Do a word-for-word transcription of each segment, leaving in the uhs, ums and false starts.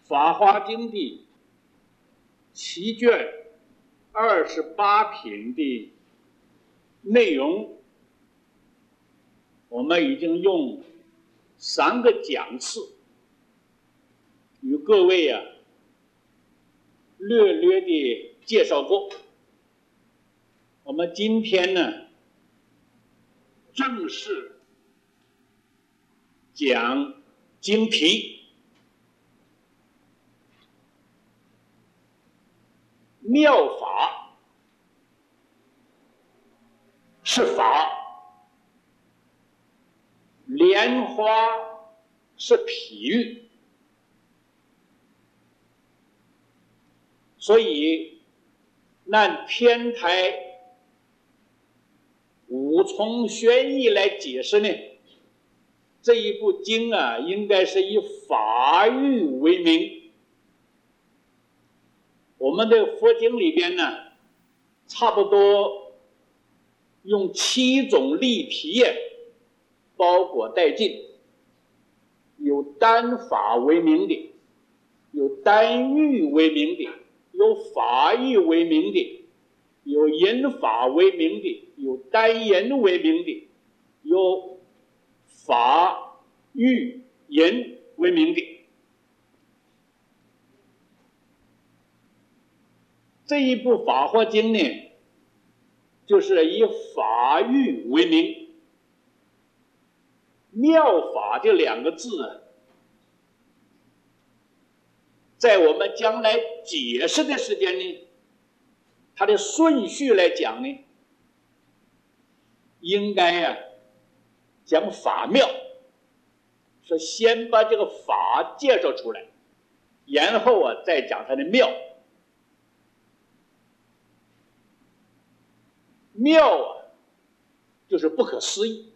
法华经》的七卷二十八品的内容，我们已经用三个讲次与各位啊略略的介绍过。我们今天呢，正式讲经题。妙法是法，莲花是譬喻，所以按天台五重玄义来解释呢，这一部经啊，应该是以法喻为名。我们的佛经里边呢，差不多用七种例题包裹殆尽，有单法为名的，有单喻为名的，有法喻为名的，有引法为名的，有单引为名的，有法喻引为名的。这一部《法华经》呢，就是以法喻为名。妙法这两个字啊，在我们将来解释的时间呢，它的顺序来讲呢，应该啊讲法妙，是先把这个法介绍出来，然后啊再讲它的妙。妙啊，就是不可思议；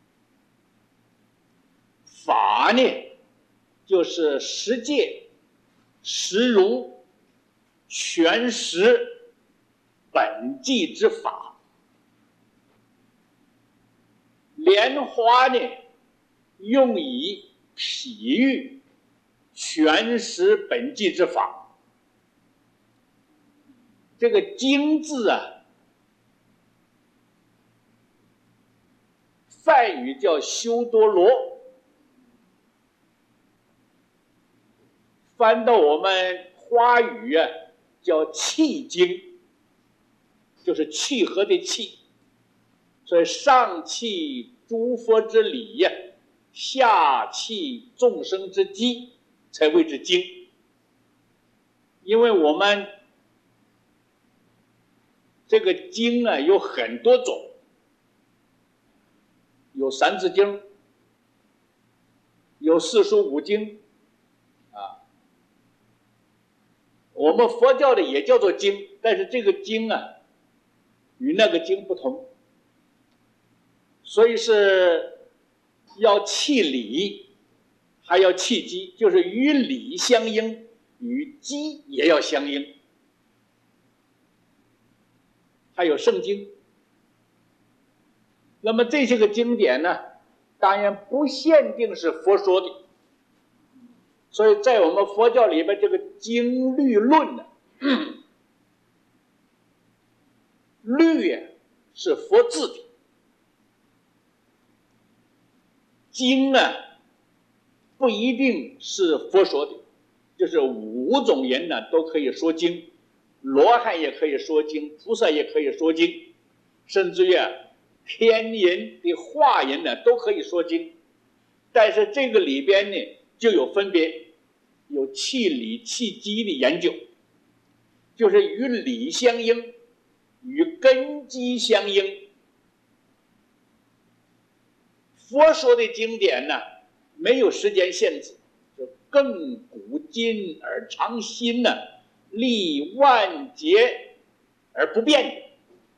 法呢，就是实界、实如、全实本际之法。莲花呢，用以譬喻全实本际之法。这个经字啊，梵语叫修多罗，翻到我们华语啊叫契经，就是契合的契。所以上契诸佛之理呀、啊，下契众生之机，才谓之经。因为我们这个经啊有很多种。有三字经，有四书五经，啊，我们佛教的也叫做经，但是这个经啊，与那个经不同，所以是要契理，还要契机，就是与理相应，与机也要相应。还有圣经。那么这些个经典呢，当然不限定是佛说的，所以在我们佛教里面，这个经律论呢，律啊是佛字的，经啊不一定是佛说的，就是五种人呢都可以说经，罗汉也可以说经，菩萨也可以说经，甚至于啊天人的化人呢都可以说经，但是这个里边呢就有分别，有契理契机的研究，就是与理相应，与根基相应。佛说的经典呢没有时间限制，就亘古今而常新呢，历万劫而不变的。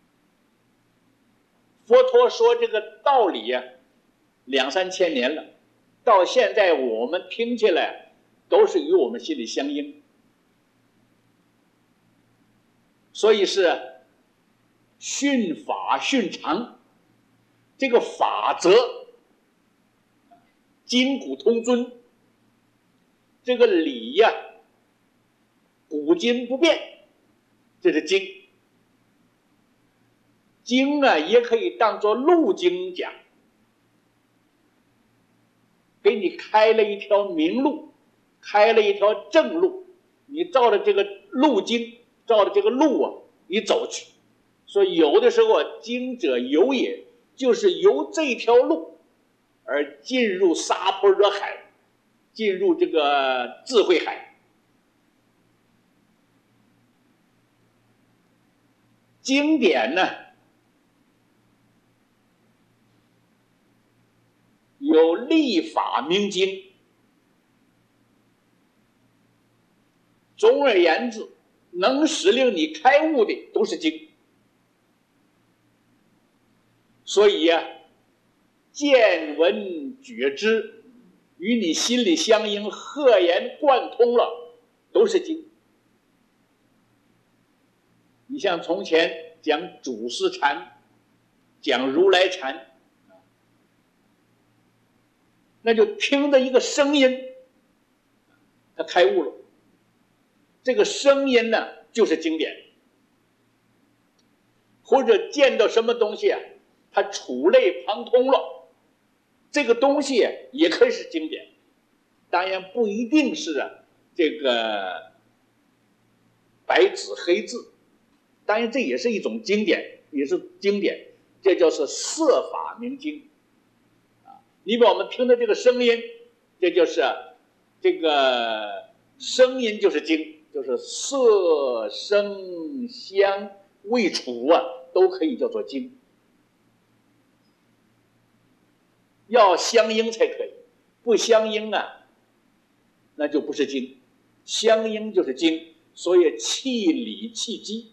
佛陀说这个道理啊，两三千年了，到现在我们听起来都是与我们心里相应，所以是训法训常，这个法则筋骨通尊，这个理呀、啊、 古今不变，这是经。经啊，也可以当作路经讲，给你开了一条明路，开了一条正路，你照着这个路经，照着这个路啊，你走去。所以有的时候啊，经者游也，就是由这条路而进入撒婆惹海，进入这个智慧海。经典呢，有立法明经，总而言之，能使令你开悟的都是经。所以呀、啊，见闻觉知与你心里相应，合言贯通了，都是经。你像从前讲祖师禅，讲如来禅，那就听着一个声音，他开悟了。这个声音呢，就是经典。或者见到什么东西啊，他触类旁通了，这个东西也可以是经典。当然不一定是啊这个白纸黑字，当然这也是一种经典，也是经典，这就是色法明经。你把我们听的这个声音，这就是这个声音就是经，就是色声香味触啊，都可以叫做经。要相应才可以，不相应啊，那就不是经。相应就是经，所以气理气机，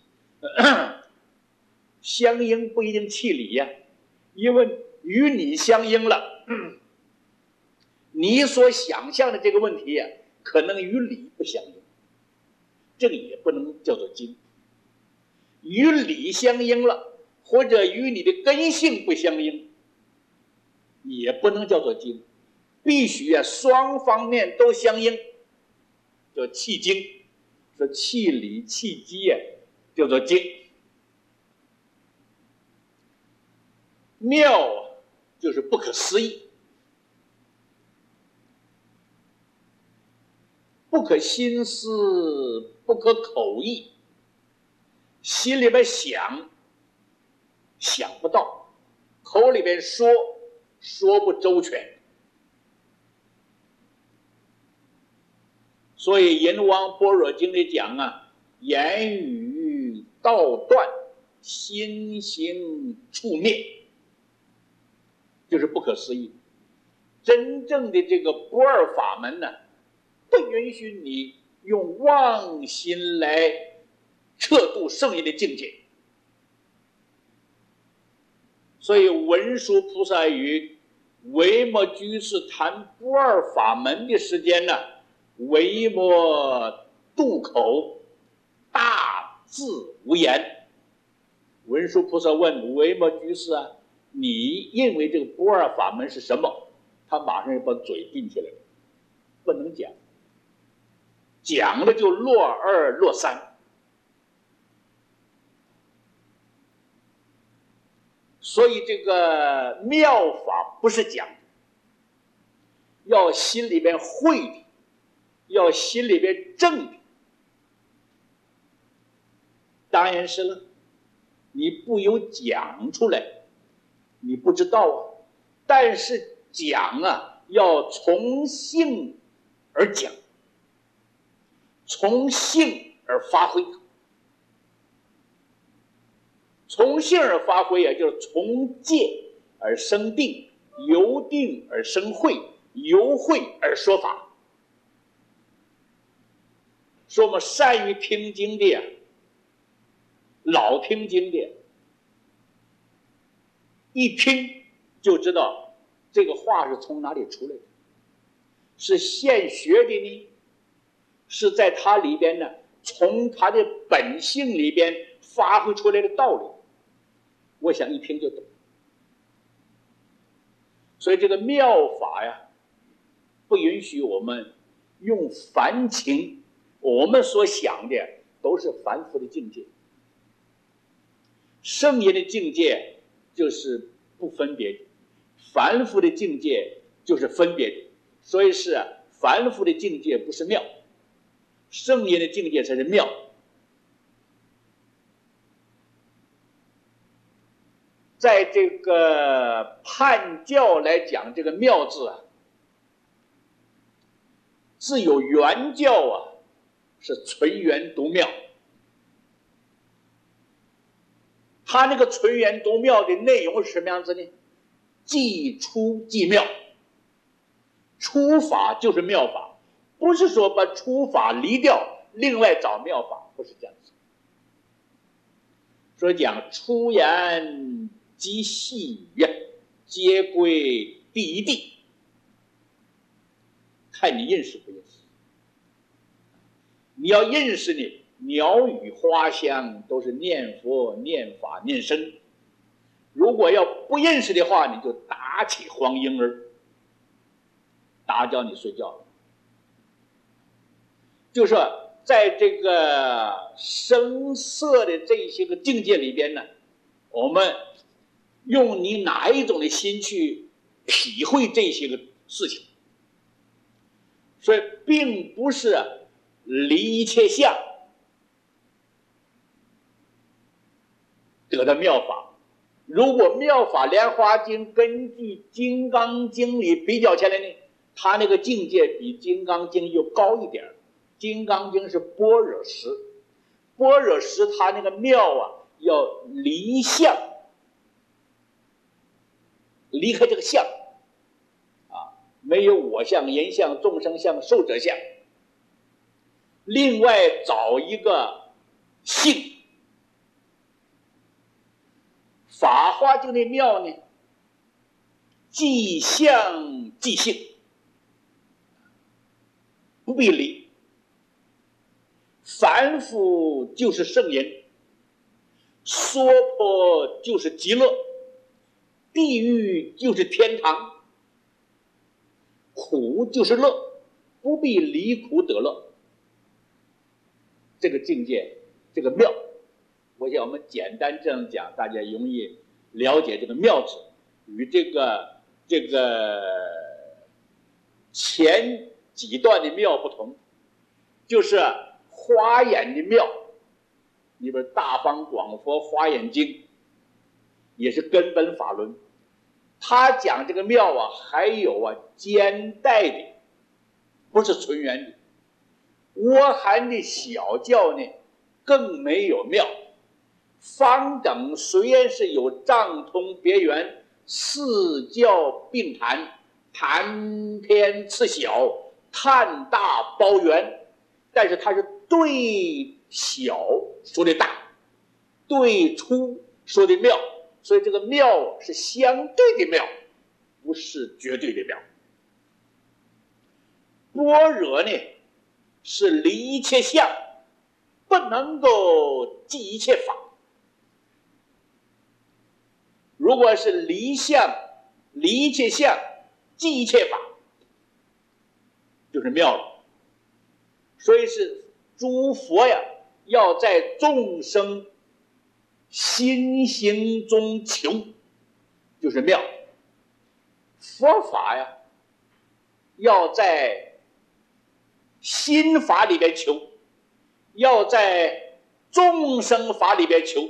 相应不一定气理呀、啊，因为与你相应了。你所想象的这个问题啊，可能与理不相应，这个也不能叫做经。与理相应了，或者与你的根性不相应，也不能叫做经。必须啊，双方面都相应，叫气经。说气理气机啊，叫做经。妙啊，就是不可思议。不可心思，不可口意，心里边想，想不到，口里边说，说不周全。所以《阎王般若经》里讲啊，言语道断，心行处灭，就是不可思议。真正的这个不二法门呢，不允许你用妄心来测度圣人的境界。所以文殊菩萨与维摩居士谈不二法门的时间呢，维摩渡口，大自无言。文殊菩萨问维摩居士啊，你认为这个不二法门是什么？他马上就把嘴闭起来了，不能讲。讲了就落二落三。所以这个妙法不是讲，要心里边会的，要心里边正的。当然是了，你不由讲出来，你不知道啊。但是讲啊，要从性而讲，从性而发挥。从性而发挥啊，就是从戒而生定，由定而生慧，由慧而说法。说我们善于听经的呀，老听经的，一听就知道这个话是从哪里出来的，是现学的呢，是在它里边呢，从它的本性里边发挥出来的道理。我想一听就懂。所以这个妙法呀，不允许我们用凡情， 我们所想的都是凡夫的境界，圣言的境界就是不分别的，凡夫的境界就是分别的，所以是凡夫的境界不是妙，圣言的境界才是妙。在这个判教来讲，这个妙字啊，自有原教啊，是纯元独妙。他那个纯元独妙的内容是什么样子呢？即出即妙，出法就是妙法，不是说把出法离掉，另外找妙法，不是这样子。所以讲出言即细语，皆归第一地，看你认识不认识。你要认识呢，鸟语花香都是念佛、念法、念僧。如果要不认识的话，你就打起黄莺儿，打叫你睡觉了。就是说，在这个声色的这些个境界里边呢，我们用你哪一种的心去体会这些个事情，所以并不是离一切相得到妙法。如果妙法莲华经根据金刚经里比较起来呢，它那个境界比金刚经又高一点。金刚经是般若识，般若识它那个妙啊，要离相，离开这个相啊，没有我相、人相、众生相、寿者相，另外找一个性。法华经的妙呢，即相即性，不必离。凡夫就是圣人，娑婆就是极乐，地狱就是天堂，苦就是乐，不必离苦得乐。这个境界，这个妙，我想我们简单这样讲，大家容易了解这个妙字与这个这个前几段的妙不同，就是华严的妙，里边大方广佛华严经也是根本法轮，他讲这个妙啊，还有啊兼带的，不是纯元的。窝含的小教呢，更没有妙。方等虽然是有藏通别圆，四教并谈，谈偏次小，探大包圆，但是它是对小说的大，对粗说的妙，所以这个妙是相对的妙，不是绝对的妙。般若呢，是离一切相，不能够即一切法。如果是离相、离一切相、即一切法，就是妙了。所以是诸佛呀，要在众生心行中求，就是妙。佛法呀，要在心法里边求，要在众生法里边求。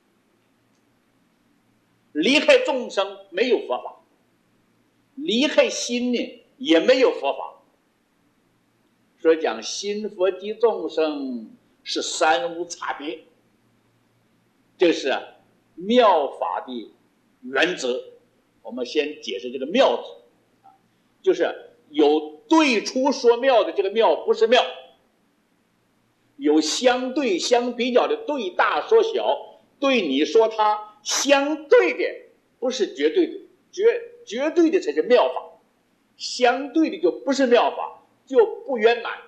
离开众生没有佛法，离开心呢也没有佛法。所以讲心佛及众生是三无差别，这是妙法的原则。我们先解释这个妙字，就是有对出说妙的这个妙不是妙，有相对相比较的对大说小，对你说它相对的不是绝对的，绝绝对的才是妙法，相对的就不是妙法，就不圆满。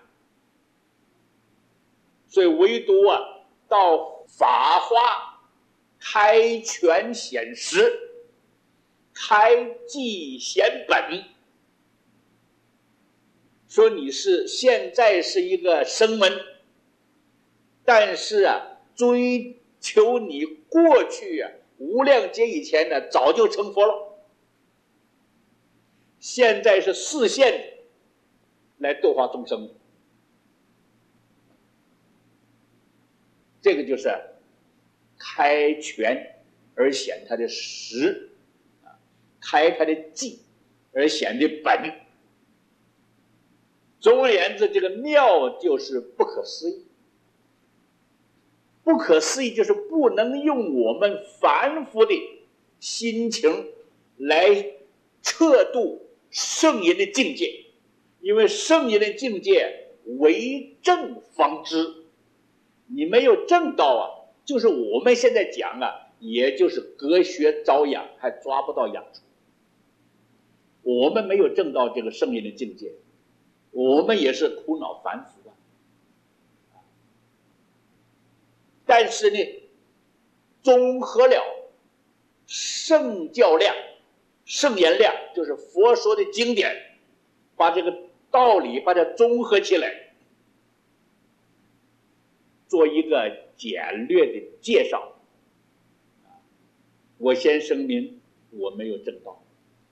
所以唯独啊，到法华开权显实，开寂显本， 说你是现在是一个声闻，但是啊，追求你过去啊，无量劫以前呢，早就成佛了。现在是示现来度化众生，这个就是开权而显他的实，开他的迹而显的本。总而言之，这个妙就是不可思议。不可思议就是不能用我们凡夫的心情来测度圣人的境界，因为圣人的境界为正方知，你没有正道啊，就是我们现在讲啊，也就是隔靴搔痒，还抓不到痒处。我们没有正到这个圣人的境界，我们也是苦恼凡夫啊。但是呢，综合了圣教量、圣言量，就是佛说的经典，把这个道理把它综合起来，做一个简略的介绍。我先声明，我没有正道，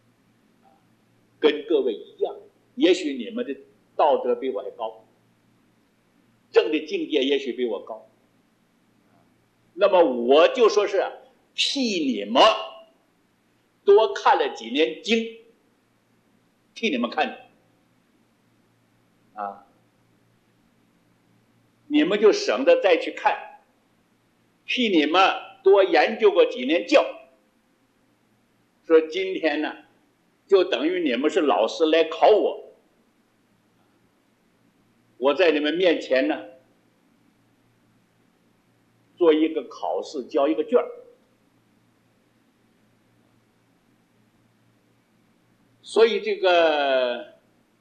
跟各位一样，也许你们的道德比我还高，正的境界也许比我高。那么我就说是替你们多看了几年经，替你们看的啊，你们就省得再去看，替你们多研究过几年教。说今天呢，就等于你们是老师来考我，我在你们面前呢，做一个考试，交一个卷儿。所以这个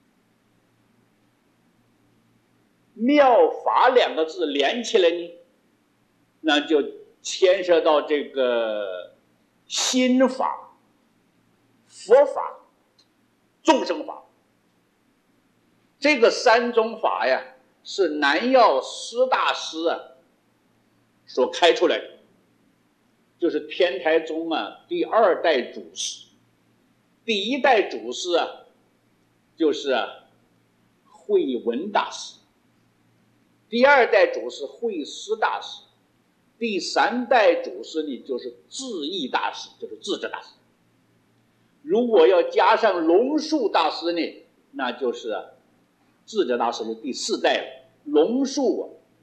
妙法两个字连起来呢，那就牵涉到这个心法、佛法、众生法。这个三种法呀，是南药师大师啊所开出来的，就是天台宗啊第二代祖师。第一代祖师啊，就是啊慧文大师；第二代祖师慧思大师；第三代祖师呢，就是智义大师，就是智者大师。如果要加上龙树大师呢，那就是啊智者大师就第四代了。龙树啊，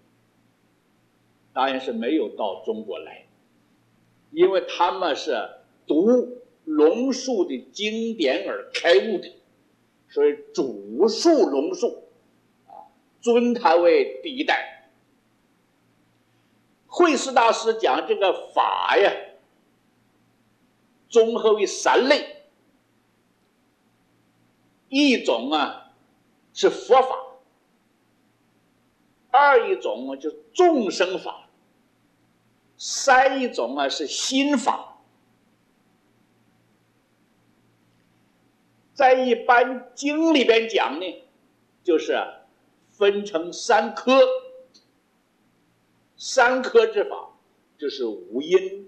当然是没有到中国来，因为他们是读龙树的经典而开悟的，所以主述龙树啊，尊他为第一代。慧思大师讲这个法呀，综合为三类，一种啊是佛法，二一种啊就是众生法，三一种啊是心法。在一般经里边讲呢，就是分成三科，三科之法就是五阴、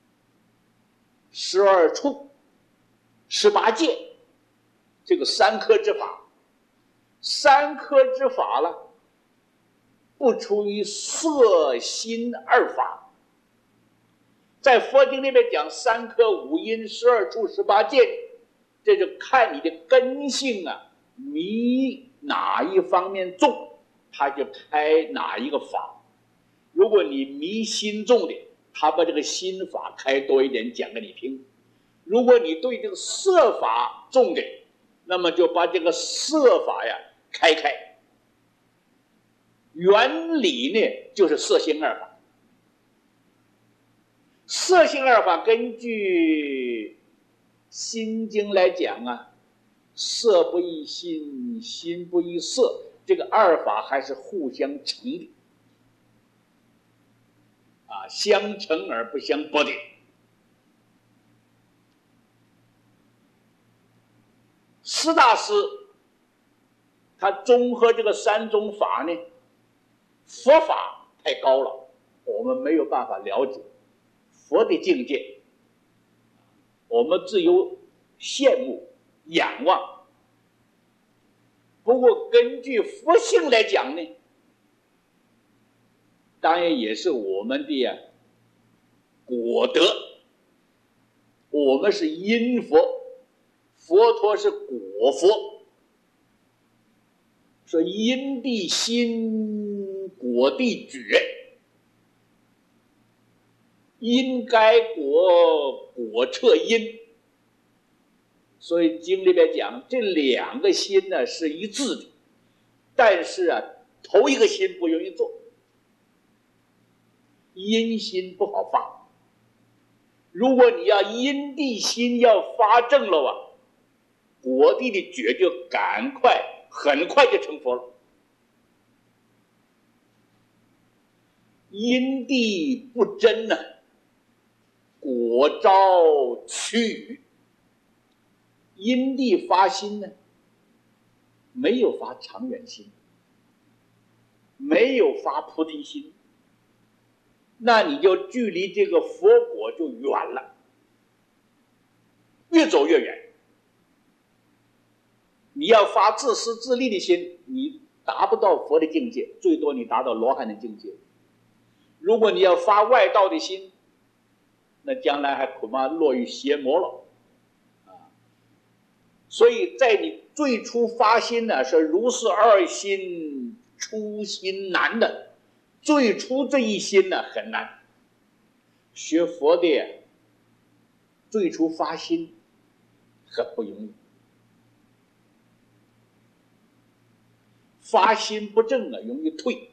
十二处、十八界，这个三科之法。三科之法了，不出于色心二法。在佛经里面讲三科、五阴、十二处、十八界，这就看你的根性啊，迷哪一方面重，他就开哪一个法。如果你迷心重的，他把这个心法开多一点讲给你听；如果你对这个色法重的，那么就把这个色法呀开开。原理呢就是色心二法。色心二法根据心经来讲啊，色不异心，心不异色，这个二法还是互相成的啊，相成而不相悖的。师大师它综合这个三种法呢，佛法太高了，我们没有办法了解佛的境界，我们只有羡慕仰望。不过根据佛性来讲呢，当然也是我们的呀果德，我们是因佛，佛陀是果佛。说因地心，果地觉，因该果，果彻因。所以经里边讲，这两个心呢是一致的，但是啊，头一个心不容易做，因心不好发。如果你要因地心要发正了啊，果地的觉就赶快。很快就成佛了。因地不真呢、啊，果招趋于。因地发心呢，没有发长远心，没有发菩提心，那你就距离这个佛果就远了，越走越远。你要发自私自利的心，你达不到佛的境界，最多你达到罗汉的境界。如果你要发外道的心，那将来还恐怕落于邪魔了啊！所以在你最初发心呢，是如是二心，初心难的。最初这一心呢很难，学佛的最初发心很不容易。发心不正啊，容易退。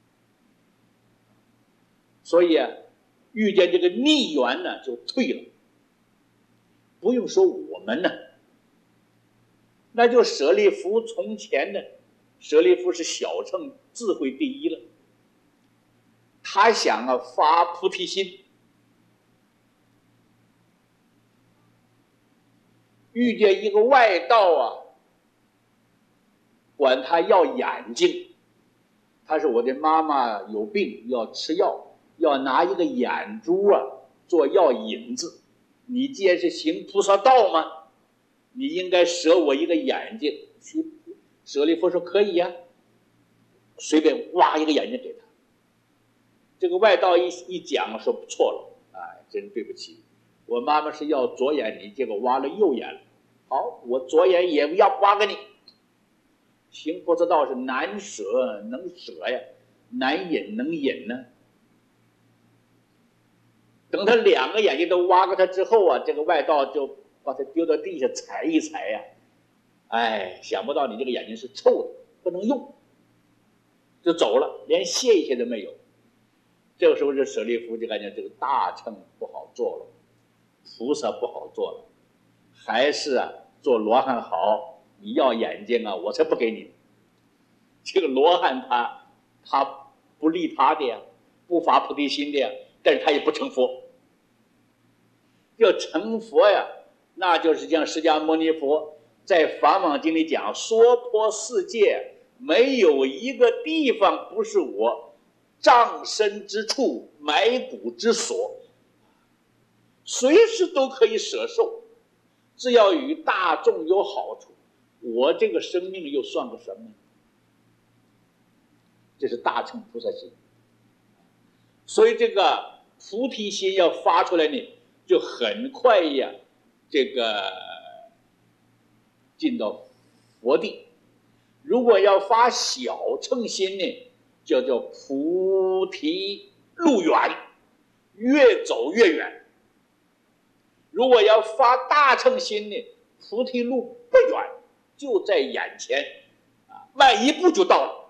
所以啊，遇见这个逆缘呢，就退了。不用说我们呢，那就舍利弗从前呢，舍利弗是小乘智慧第一了。他想啊发菩提心，遇见一个外道啊，管他要眼睛，他说我的妈妈有病要吃药，要拿一个眼珠啊做药引子，你既然是行菩萨道嘛，你应该舍我一个眼睛。舍利弗说可以呀、啊，随便挖一个眼睛给他。这个外道一一讲说不错了，哎，真对不起，我妈妈是要左眼，你结果挖了右眼了。好，我左眼也要挖给你。行菩萨道是难舍能舍呀，难引能引呢。等他两个眼睛都挖给他之后啊，这个外道就把他丢到地下踩一踩呀、啊，哎，想不到你这个眼睛是臭的，不能用，就走了，连谢一谢都没有。这个时候这舍利弗就感觉这个大乘不好做了，菩萨不好做了，还是啊做罗汉好。你要眼睛啊，我才不给你。这个罗汉他他不利他的呀，不发菩提心的呀，但是他也不成佛。要成佛呀，那就是像释迦牟尼佛在《法网经》里讲，娑婆世界没有一个地方不是我葬身之处，埋骨之所，随时都可以舍受，只要与大众有好处，我这个生命又算个什么？这是大乘菩萨心。所以这个菩提心要发出来呢，就很快呀，这个进到佛地。如果要发小乘心呢，叫做菩提路远，越走越远。如果要发大乘心呢，菩提路不远，就在眼前，啊，迈一步就到了。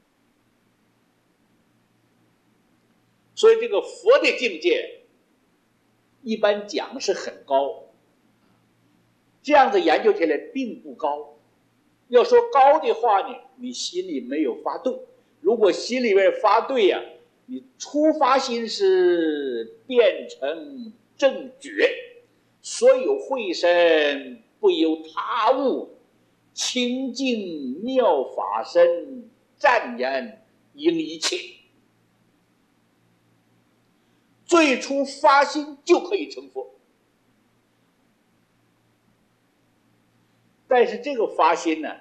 所以这个佛的境界，一般讲是很高，这样子研究起来并不高。要说高的话呢，你心里没有发对。如果心里面发对呀、啊，你初发心是变成正觉，所有慧身不由他物， 清净妙法身，湛然应一切。最初发心就可以成佛，但是这个发心呢，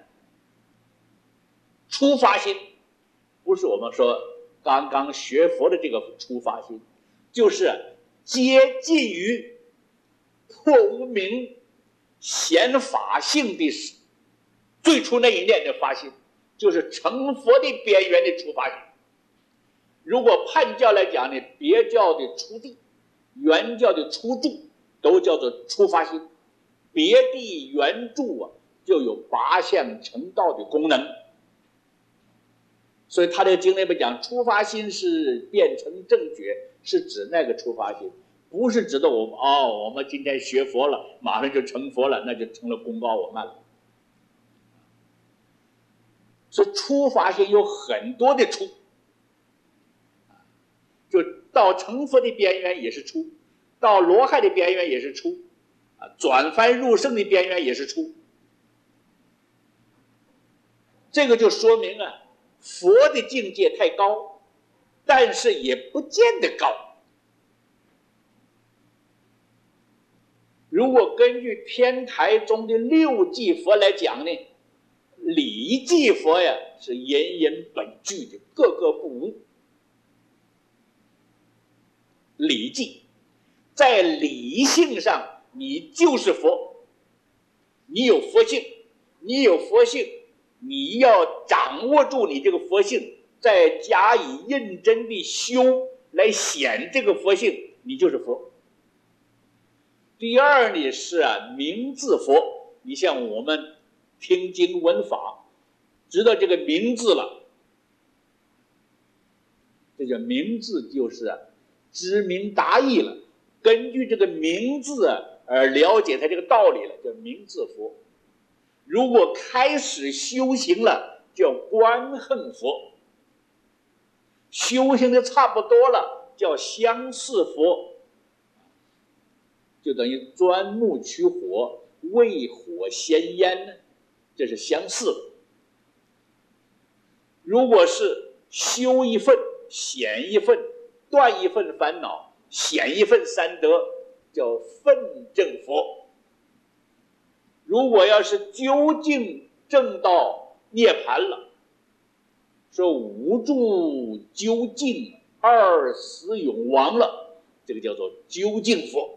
初发心不是我们说刚刚学佛的这个初发心，就是接近于破无明显法性的最初那一念的发心，就是成佛的边缘的初发心。如果判教来讲呢，别教的初地，原教的初住，都叫做初发心。别地原住啊，就有八相成道的功能。所以他这个经里面讲，初发心是变成正觉，是指那个初发心，不是指的我们哦，我们今天学佛了，马上就成佛了，那就成了功高我慢了。所以初发心有很多的初，就到成佛的边缘也是初，到罗汉的边缘也是初，啊，转凡入圣的边缘也是初。这个就说明啊，佛的境界太高，但是也不见得高。如果根据天台宗的六际佛来讲呢，理际佛呀是人人本具的，个个不无。理际在理性上你就是佛，你有佛性，你有佛性，你要掌握住你这个佛性，再加以认真的修来显这个佛性，你就是佛。第二呢是啊，名字佛，你像我们听经闻法，知道这个名字了，这叫名字，就是啊知明达义了，根据这个名字啊而了解它这个道理了，叫名字佛。如果开始修行了，叫观恨佛。修行的差不多了，叫相似佛，就等于钻木取火，为火先烟呢，这是相似的。如果是修一份显一份，断一份烦恼，显一份三德，叫分正佛。如果要是究竟证到涅槃了，说无住究竟，二死永亡了，这个叫做究竟佛。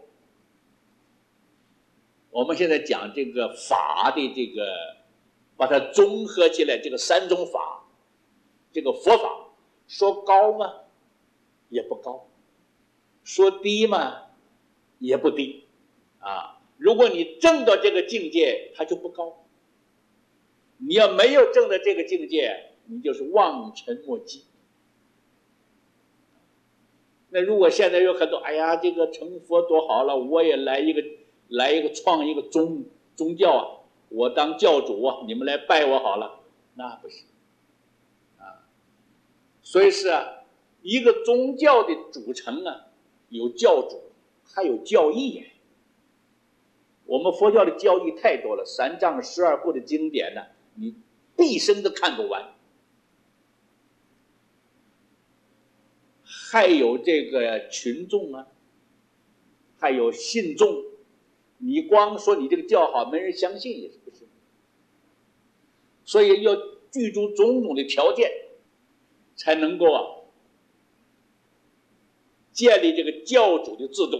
我们现在讲这个法的这个，把它综合起来，这个三种法，这个佛法说高吗？也不高，说低吗？也不低啊。如果你证到这个境界，它就不高；你要没有证到这个境界，你就是望尘莫及。那如果现在有很多，哎呀，这个成佛多好了，我也来一个，来一个创一个宗宗教啊，我当教主啊，你们来拜我好了，那不行啊。所以是啊，一个宗教的组成啊，有教主，还有教义呀。我们佛教的教义太多了，三藏十二部的经典呢，你毕生都看不完。还有这个群众啊，还有信众，你光说你这个教好，没人相信也是不行。所以要具足种种的条件，才能够啊建立这个教主的制度。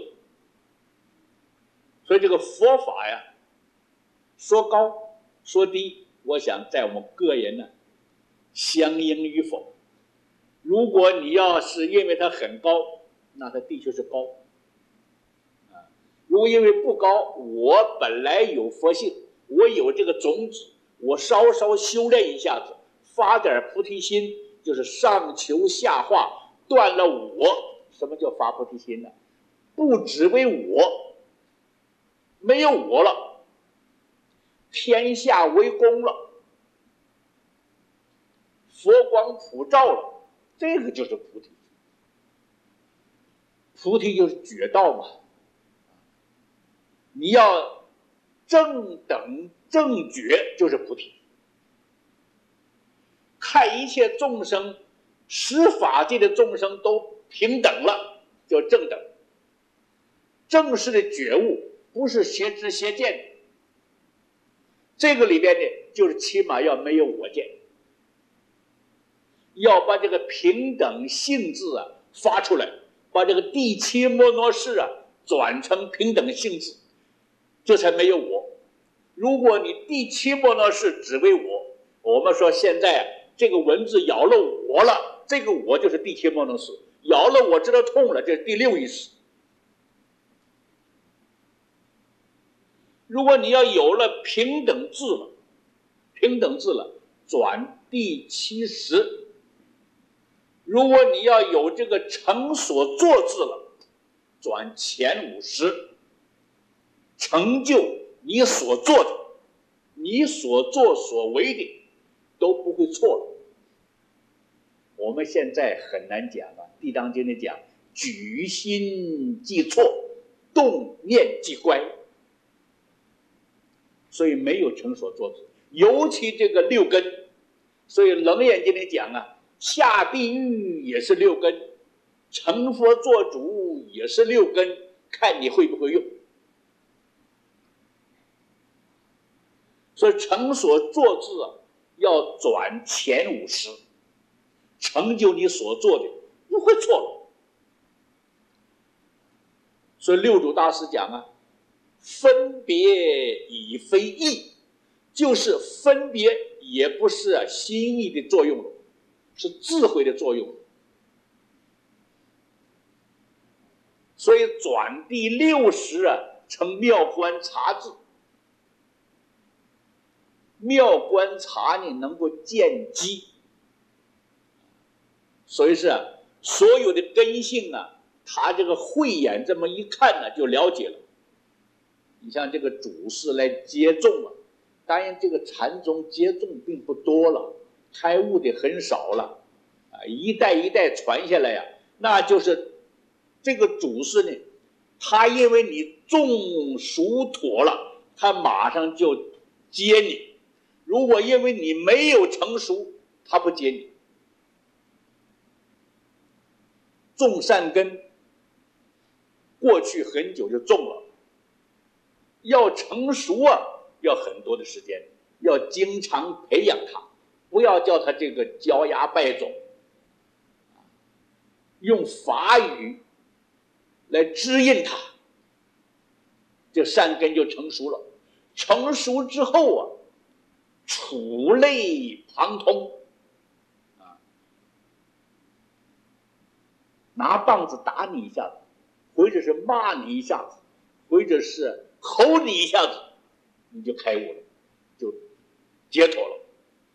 所以这个佛法呀，说高说低，我想在我们个人呢相应与否。如果你要是因为它很高，那它的确是高啊。如果因为不高，我本来有佛性，我有这个种子，我稍稍修炼一下子，发点菩提心，就是上求下化，断了我。什么叫发菩提心呢？不只为我，没有我了，天下为公了，佛光普照了，这个就是菩提。菩提就是觉道嘛。你要正等正觉就是菩提。看一切众生，十法界的众生都平等了，叫正等。正式的觉悟不是邪知邪见的，这个里边呢，就是起码要没有我见，要把这个平等性质啊发出来，把这个第七摩罗识啊转成平等性质，这才没有我。如果你第七摩罗识只为我，我们说现在啊这个文字咬了我了，这个我就是第七摩罗识，咬了我知道痛了，这是第六意识。如果你要有了平等智了，平等智了，转第七识。如果你要有这个成所作智了，转前五识，成就你所做的，你所作所为的都不会错了。我们现在很难讲啊，《地藏经》里讲，举心即错，动念即乖。所以没有成所作智，尤其这个六根，所以《楞严经》里讲啊，下地狱也是六根，成佛做主也是六根，看你会不会用。所以成所作智啊，要转前五识，成就你所做的，不会错了。所以六祖大师讲啊，分别已非意，就是分别也不是啊心意的作用了，是智慧的作用。所以转第六识啊，成妙观察智。妙观察你能够见机，所以是啊，所有的根性啊，他这个慧眼这么一看呢，就了解了。你像这个主事来接众啊，当然这个禅宗接众并不多了，开悟的很少了啊，一代一代传下来呀、啊，那就是这个主事呢，他因为你种熟妥了，他马上就接你；如果因为你没有成熟，他不接你。种善根，过去很久就种了。要成熟啊，要很多的时间，要经常培养它，不要叫它这个焦芽败种，用法语来指引它，这善根就成熟了。成熟之后啊，触类旁通，啊，拿棒子打你一下子，或者是骂你一下子，或者是吼你一下子，你就开悟了，就解脱了。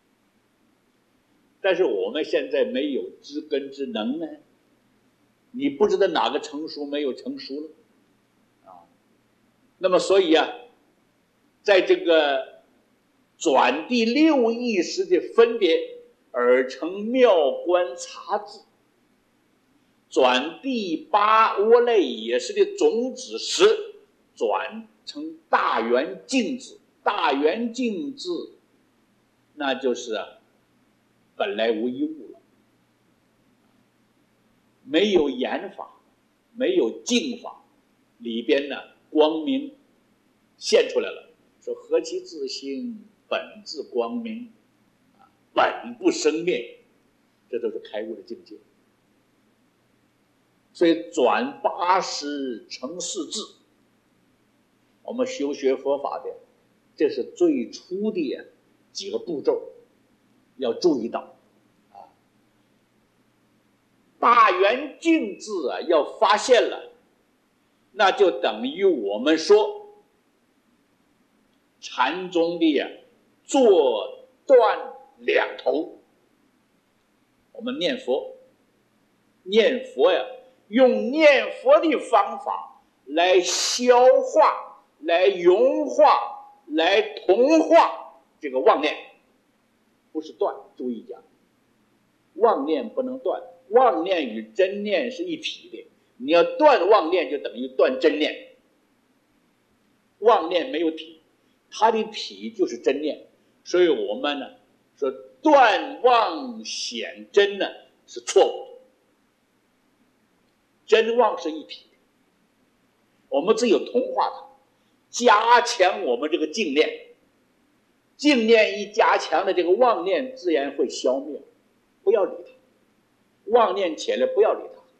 但是我们现在没有知根之能呢，你不知道哪个成熟没有成熟了啊。那么所以啊，在这个转第六意识的分别而成妙观察智，转第八窝类也是的种子识，转成大圆镜智。大圆镜智，那就是啊，本来无一物了，没有眼法，没有镜法，里边呢光明现出来了，说何其自性，本自光明，本不生灭，这都是开悟的境界。所以转八识成四智，我们修学佛法的，这是最初的几个步骤，要注意到啊。大圆镜智啊，要发现了，那就等于我们说禅宗的啊，做断两头。我们念佛，念佛呀，用念佛的方法来消化、来融化、来同化这个妄念，不是断。注意讲，妄念不能断，妄念与真念是一体的。你要断妄念，就等于断真念。妄念没有体， 它的体就是真念，所以我们呢说断妄显真呢是错误的，真妄是一体的，我们只有同化它，加强我们这个净念，净念一加强的，这个妄念自然会消灭，不要理它，妄念起来不要理它，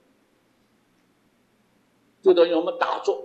就等于我们打坐。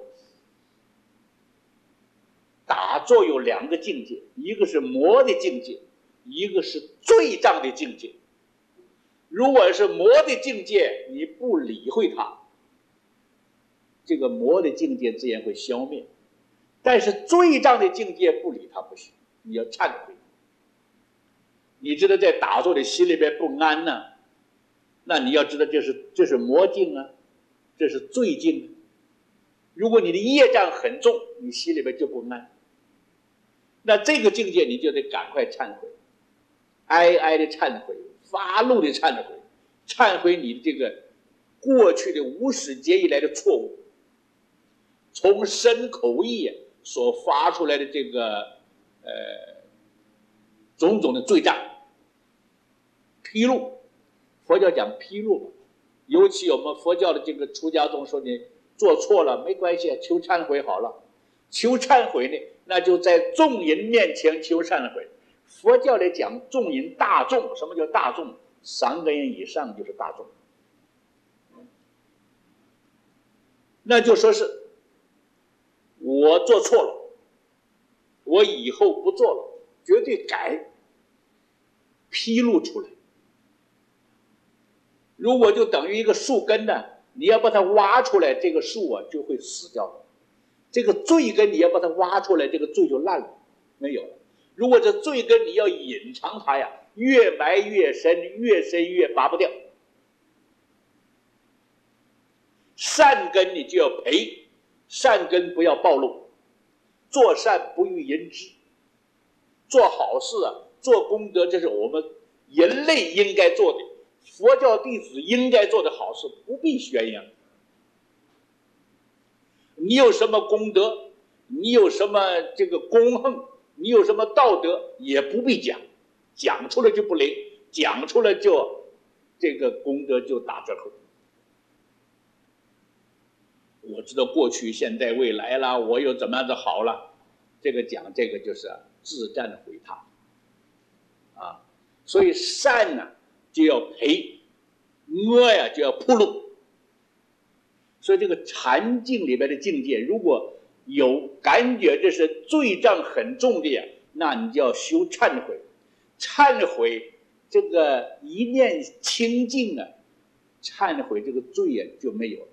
打坐有两个境界，一个是魔的境界，一个是罪障的境界。如果是魔的境界，你不理会它，这个魔的境界自然会消灭。但是罪障的境界不理它不行，你要忏悔。你知道在打坐的心里边不安呢、啊，那你要知道这是这是魔境啊，这是罪境啊。如果你的业障很重，你心里边就不安。那这个境界你就得赶快忏悔，哀哀的忏悔，发怒的忏悔，忏悔你这个过去的无始劫以来的错误，从身口意所发出来的这个呃种种的罪障，披露，佛教讲披露，尤其我们佛教的这个出家众说你做错了没关系，求忏悔好了，求忏悔呢，那就在众人面前求忏悔。佛教里讲众人大众，什么叫大众？三个人以上就是大众。那就说是我做错了，我以后不做了，绝对改，披露出来。如果就等于一个树根呢，你要把它挖出来，这个树啊就会死掉了。这个罪根你要把它挖出来，这个罪就烂了，没有了。如果这罪根你要隐藏它呀，越埋越深，越深越拔不掉。善根你就要培，善根不要暴露，做善不欲人知，做好事啊，做功德，这是我们人类应该做的，佛教弟子应该做的好事，不必宣扬。你有什么功德，你有什么这个功恨，你有什么道德，也不必讲，讲出来就不灵，讲出来就这个功德就打折扣。我知道过去现在未来啦，我又怎么样子好了，这个讲这个就是自占毁他啊。所以善呢、啊、就要培，恶呀就要铺路。所以这个禅境里边的境界，如果有感觉这是罪障很重的呀，那你就要修忏悔。忏悔这个一念清净啊，忏悔这个罪呀就没有了。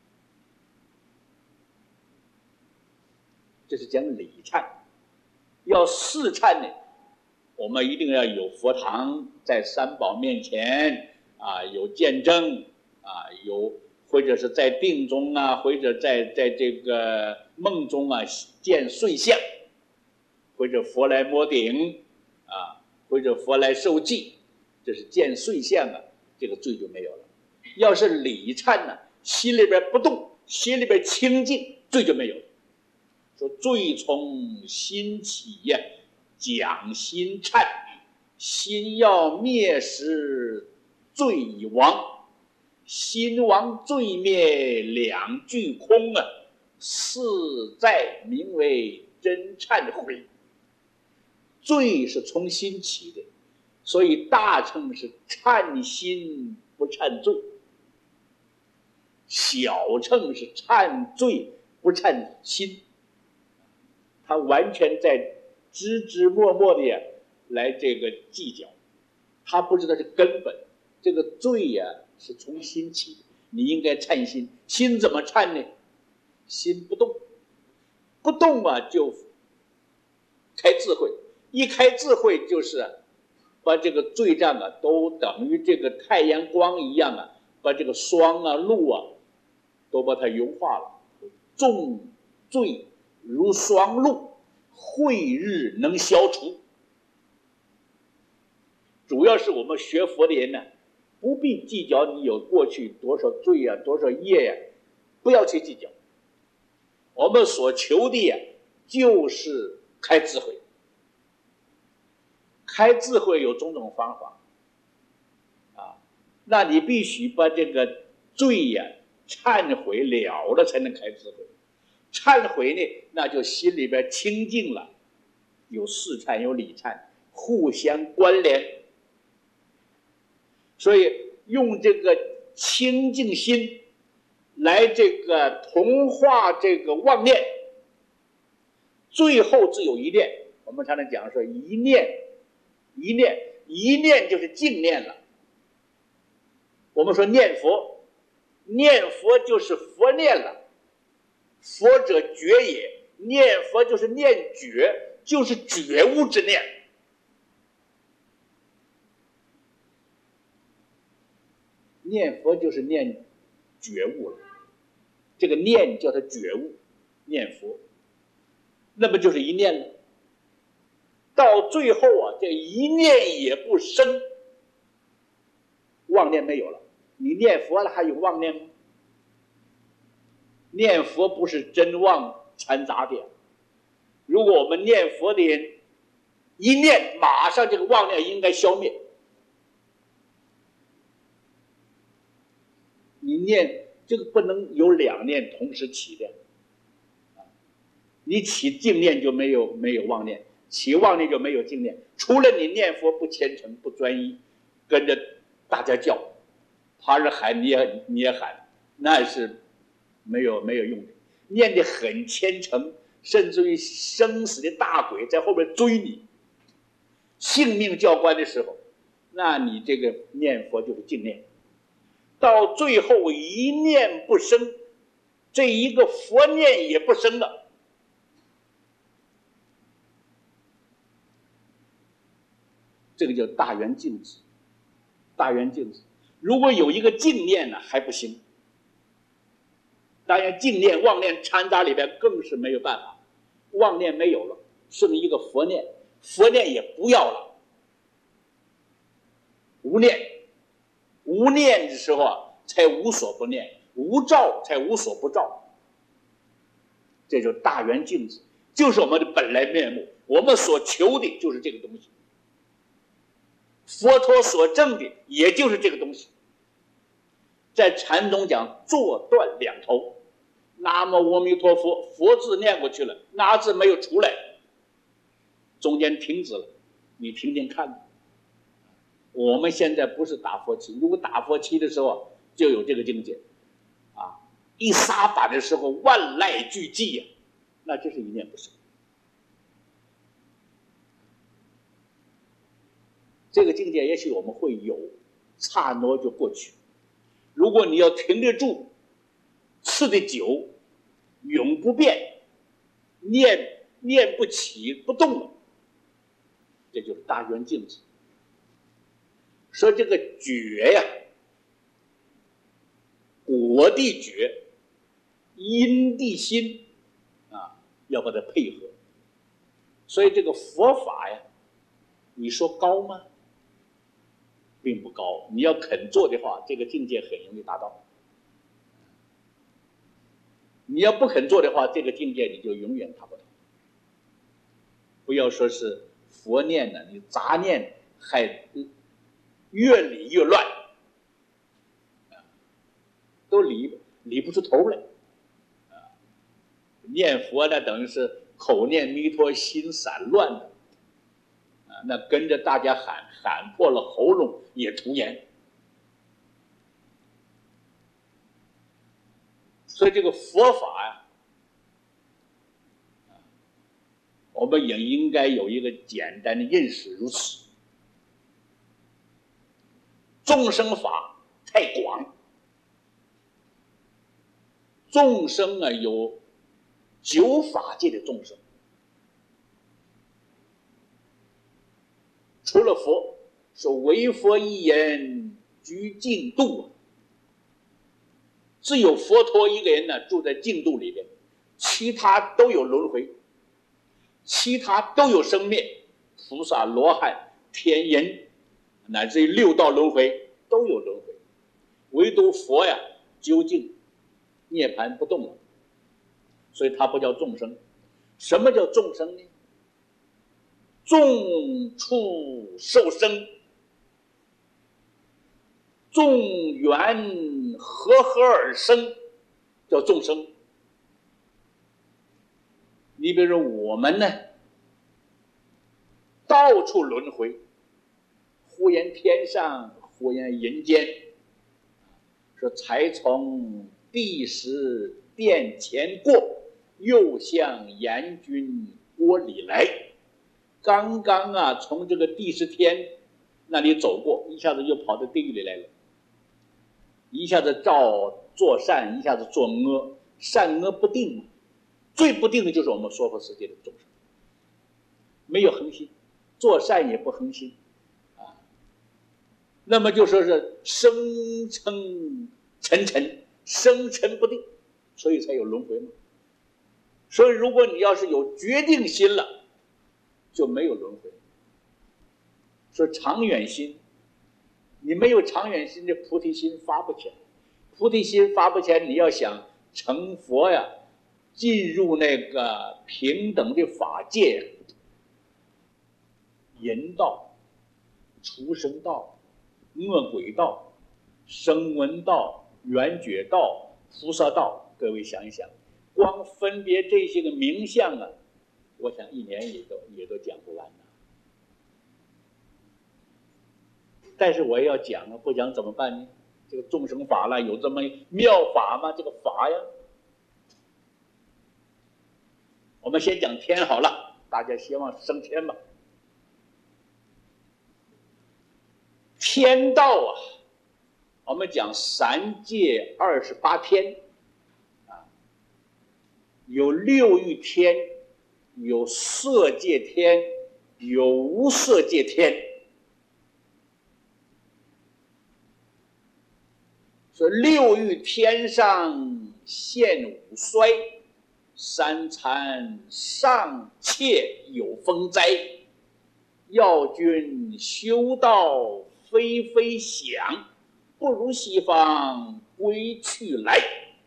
这是讲礼忏。要事忏呢，我们一定要有佛堂，在三宝面前啊有见证啊，有或者是在定中啊，或者在在这个梦中啊见瑞相，或者佛来摸顶啊，或者佛来受记，这是见瑞相啊，这个罪就没有了。要是礼忏呢，心里边不动，心里边清净，罪就没有了。说罪从心起呀，讲心忏，心要灭时，罪已亡，心亡罪灭两俱空啊，是在名为真忏悔。罪是从心起的，所以大乘是忏心不忏罪，小乘是忏罪不忏心。他完全在枝枝默默的呀来这个计较，他不知道是根本。这个罪呀是从心起的，你应该忏心。心怎么忏呢？心不动，不动啊就开智慧，一开智慧就是把这个罪障啊都等于这个太阳光一样啊，把这个霜啊露啊都把它融化了。重罪如霜露，慧日能消除。主要是我们学佛的人呢，不必计较你有过去多少罪啊，多少业呀、啊，不要去计较。我们所求的呀，就是开智慧。开智慧有种种方法啊，那你必须把这个罪呀、忏悔了了，才能开智慧。忏悔呢，那就心里边清净了，有事忏有理忏，互相关联。所以用这个清净心来这个同化这个妄念，最后只有一念。我们常常讲说一念，一念，一念就是净念了。我们说念佛，念佛就是佛念了，佛者觉也，念佛就是念觉，就是觉悟之念。念佛就是念觉悟了，这个念叫它觉悟，念佛，那么就是一念了。到最后啊，这一念也不生，妄念没有了。你念佛了还有妄念吗？念佛不是真妄掺杂的。如果我们念佛的人一念，马上这个妄念应该消灭。你念这个不能有两念同时起的，你起净念就没有没有妄念，起妄念就没有净念。除了你念佛不虔诚不专一，跟着大家叫，他人喊你也你也喊，那是没有没有用的。念得很虔诚，甚至于生死的大鬼在后面追你，性命交关的时候，那你这个念佛就是净念。到最后一念不生，这一个佛念也不生了。这个叫大圆净智，大圆净智。如果有一个净念呢，还不行。当然，净念、妄念掺杂里边更是没有办法。妄念没有了，剩一个佛念，佛念也不要了。无念，无念的时候啊，才无所不念；无照才无所不照。这就是大圆净智，就是我们的本来面目。我们所求的就是这个东西。佛陀所证的也就是这个东西。在禅宗讲坐断两头，南无阿弥陀佛，佛字念过去了，那字没有出来，中间停止了。你听听看，我们现在不是打佛七，如果打佛七的时候就有这个境界啊，一撒板的时候万籁俱寂呀、啊，那就是一念不生。这个境界也许我们会有，刹那就过去。如果你要停得住，持得久，永不变，念念不起不动了，这就是大圆净智。说这个觉呀，果地觉，因地心啊，要把它配合。所以这个佛法呀，你说高吗？并不高。你要肯做的话，这个境界很容易达到。你要不肯做的话，这个境界你就永远达不到。不要说是佛念呢，你杂念还越理越乱，都理理不出头来。念佛呢，等于是口念弥陀，心散乱的，那跟着大家喊，喊破了喉咙也徒言。所以这个佛法呀、啊，我们也应该有一个简单的认识，如此。众生法太广，众生啊有九法界的众生，除了佛，是唯佛一言居净土，只有佛陀一个人呢住在净土里边，其他都有轮回，其他都有生灭，菩萨、罗汉、天人，乃至于六道轮回都有轮回，唯独佛呀究竟涅槃不动了，所以他不叫众生。什么叫众生呢？ 众处受生，众缘和合而生，叫众生。你比如说我们呢，到处轮回，忽言天上，忽言人间，说才从第十殿前过，又向阎君窝里来。刚刚啊，从这个第十天那里走过，一下子又跑到地狱里来了，一下子照做善，一下子做恶，善恶不定嘛。最不定的就是我们娑婆世界的众生，没有恒心，做善也不恒心啊。那么就说是生嗔沉沉，生沉不定，所以才有轮回嘛。所以如果你要是有决定心了，就没有轮回。说长远心，你没有长远心，这菩提心发不起来。菩提心发不起来，你要想成佛呀，进入那个平等的法界，人道、畜生道、恶鬼道、声闻道、缘觉道、菩萨道，各位想一想，光分别这些个名相啊，我想一年也都也都讲不完了。但是我也要讲啊，不讲怎么办呢？这个众生法了，有这么妙法吗？这个法呀，我们先讲天好了，大家希望升天吧。天道啊，我们讲三界二十八天啊，有六欲天，有色界天，有无色界天。说六欲天上现五衰，三禅尚且有风灾，要君修道非非想，不如西方归去来。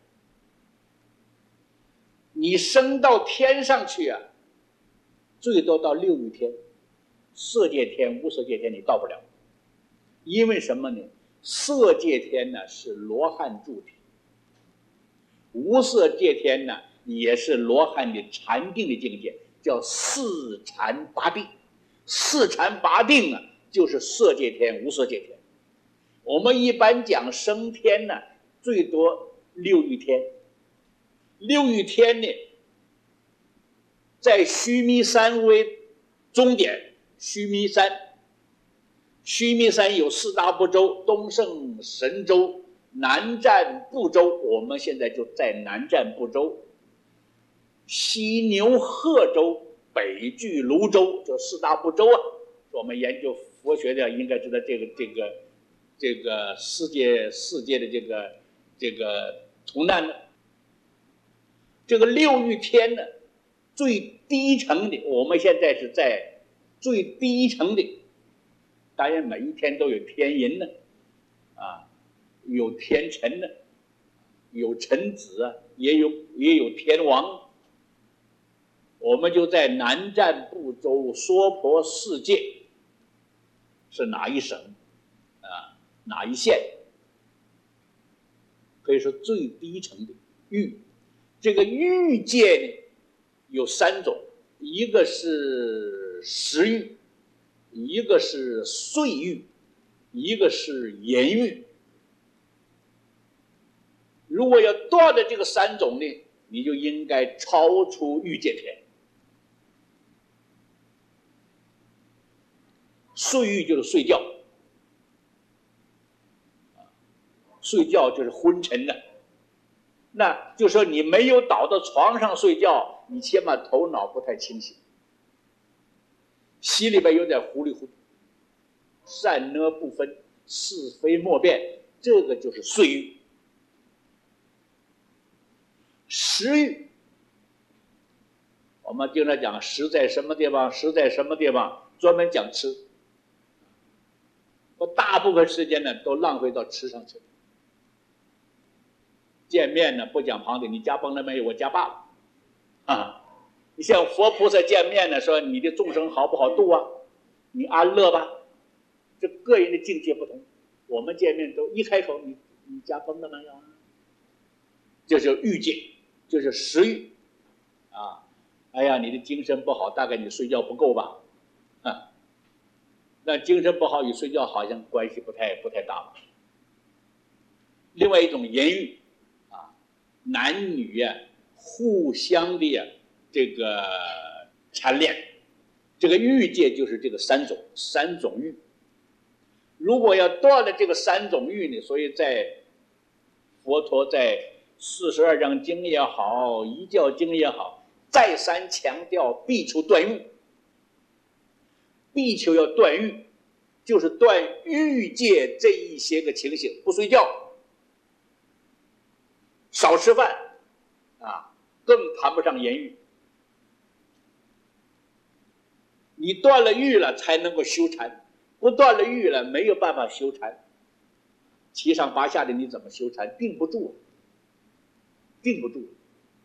你升到天上去啊，最多到六欲天，色界天、无色界天你到不了。因为什么呢？色界天呢是罗汉住体，无色界天呢也是罗汉的禅定的境界，叫四禅八定。四禅八定啊，就是色界天、无色界天。我们一般讲升天呢，最多六欲天。六欲天呢，在须弥山为终点，须弥山。须弥山有四大部洲，东胜神州，南瞻部洲，我们现在就在南瞻部洲，西牛贺州，北距泸州，这四大部洲啊。我们研究佛学的应该知道这个这个这个世界世界的这个这个图难呢。这个六欲天呢，最低层的，我们现在是在最低层的。当然每一天都有天人呢，啊，有天臣呢，有臣子啊，也有也有天王。我们就在南瞻部洲娑婆世界，是哪一省啊？哪一县？可以说最低层的欲。这个欲界呢，有三种，一个是食欲，一个是睡欲，一个是言欲。如果要断的这个三种呢，你就应该超出欲界天。睡欲就是睡觉，睡觉就是昏沉的。那就说你没有倒到床上睡觉，你起码头脑不太清醒，心里边有点糊里糊涂，善恶不分，是非莫辨，这个就是睡欲。食欲，我们经常讲食在什么地方，食在什么地方，专门讲吃。我大部分时间呢都浪费到吃上去了。见面呢不讲旁的，你家崩了没有？我家罢了。啊， 你像佛菩萨见面呢，说你的众生好不好度啊？你安乐吧？这个人的境界不同。我们见面都一开口，你你家崩了没有啊？这是欲界，就是食欲啊。哎呀，你的精神不好，大概你睡觉不够吧？啊，那精神不好与睡觉好像关系不太不太大吧？另外一种言语啊，男女呀、啊、互相的呀、啊、这个缠恋，这个欲界就是这个三种三种欲。如果要断了这个三种欲呢，所以在佛陀在四十二章经也好，一教经也好，再三强调必求断欲，必求要断欲，就是断欲界这一些个情形，不睡觉，少吃饭啊，更谈不上言语。你断了欲了，才能够修禅。不断了欲了，没有办法修禅，七上八下的你怎么修禅？定不住，定不住。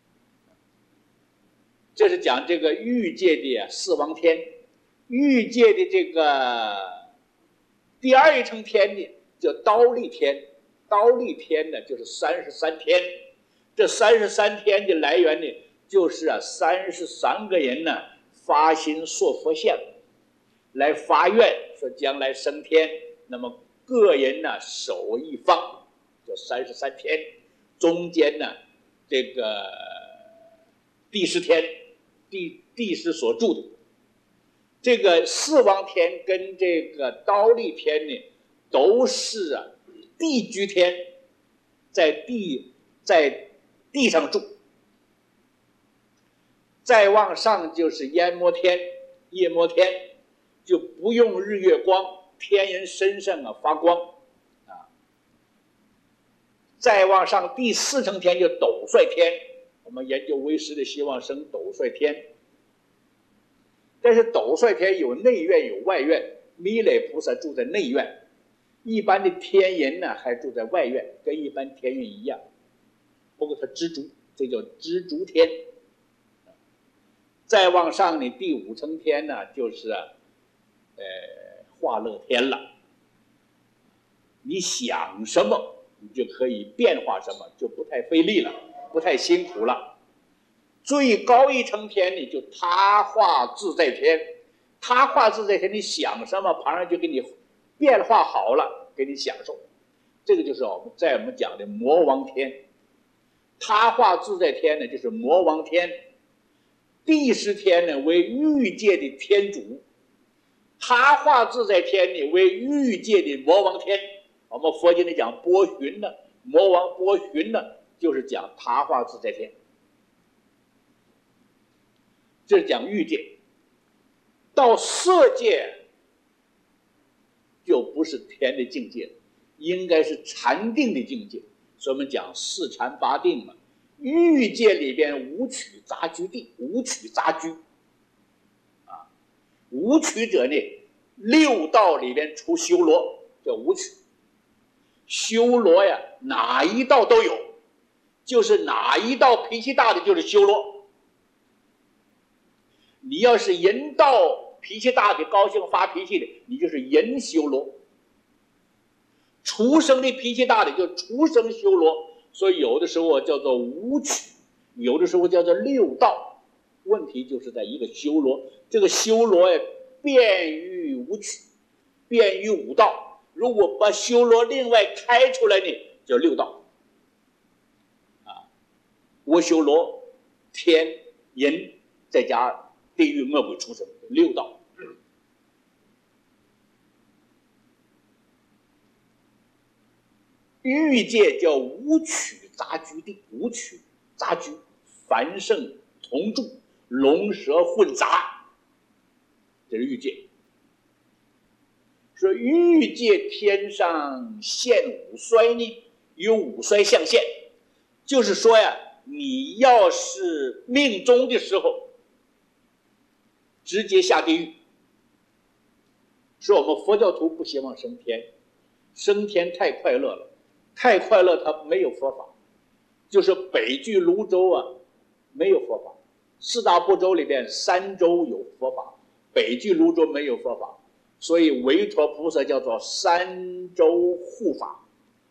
这是讲这个欲界的四王天，欲界的这个第二一层天呢，叫忉利天。忉利天呢，就是三十三天。这三十三天的来源呢，就是啊，三十三个人呢发心塑佛像，来发愿说将来升天，那么个人呢守一方，就三十三天。中间呢，这个第十天，地地师所住的这个四王天跟这个忉利天呢，都是啊地居天，在地在地上住。再往上就是焰摩天、夜摩天，就不用日月光，天人身上啊发光啊。再往上第四层天就斗率天，我们研究唯识的希望升斗率天。但是斗率天有内院有外院，弥勒菩萨住在内院，一般的天人呢还住在外院，跟一般天人一样，不过他知足，这叫知足天。再往上呢，第五层天呢，就是呃化乐天了。你想什么，你就可以变化什么，就不太费力了，不太辛苦了。最高一层天呢，就他化自在天。他化自在天，你想什么，旁人就给你变化好了，给你享受。这个就是我们在我们讲的魔王天。他化自在天呢，就是魔王天。第十天呢为欲界的天主，他化自在天呢为欲界的魔王天。我们佛经里讲波旬呢，魔王波旬呢，就是讲他化自在天。这是讲欲界。到色界就不是天的境界，应该是禅定的境界。所以我们讲四禅八定嘛。欲界里边五取杂居地，五取杂居啊，五取者呢，六道里边出修罗，叫五取。修罗呀，哪一道都有，就是哪一道脾气大的就是修罗。你要是人道脾气大的，高兴发脾气的，你就是人修罗。畜生的脾气大的就畜生修罗。所以有的时候叫做五取，有的时候叫做六道。问题就是在一个修罗，这个修罗呀，便于五取，便于五道。如果把修罗另外开出来呢，叫六道。啊，我修罗、天、人，再加地狱恶鬼畜生，六道。欲界叫五取杂居地，五取杂居，繁盛同住，龙蛇混杂，这是欲界。说欲界天上现五衰呢，有五衰象现，就是说呀，你要是命中的时候，直接下地狱。说我们佛教徒不希望升天，升天太快乐了。太快乐，他没有佛法，就是北距泸州啊，没有佛法。 四大部洲里边，三洲有佛法，北俱泸州没有佛法，所以韦陀菩萨叫做三洲护法。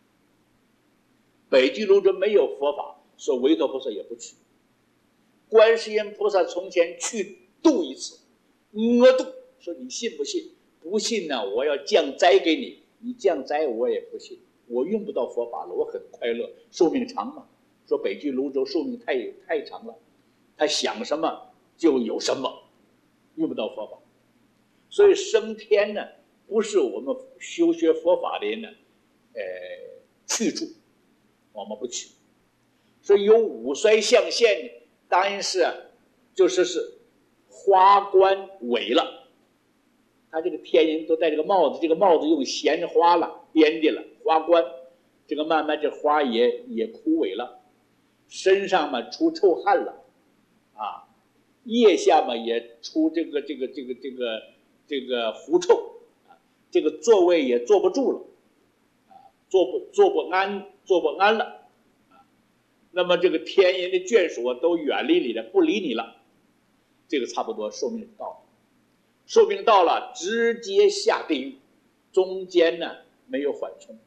北俱泸州没有佛法，所以韦陀菩萨也不去。观世音菩萨从前去度一次，阿度，说你信不信？不信呢，我要降灾给你，你降灾我也不信，我用不到佛法了，我很快乐，寿命长嘛。说北俱泸州寿命太太长了，他想什么就有什么，用不到佛法。所以升天呢，不是我们修学佛法的人呢，呃，去处，我们不去。所以有五衰象现呢，当然是啊，就是是花冠萎了。他这个天人都戴这个帽子，这个帽子用闲花了编的了，花冠，这个慢慢这花也也枯萎了，身上嘛出臭汗了，啊，腋下嘛也出这个这个这个这个这个狐臭，啊，这个座位也坐不住了，啊，坐不坐不安坐不安了，啊，那么这个天人的眷属都远离你了，不理你了，这个差不多寿命到了。寿命到了，直接下地狱，中间呢没有缓冲。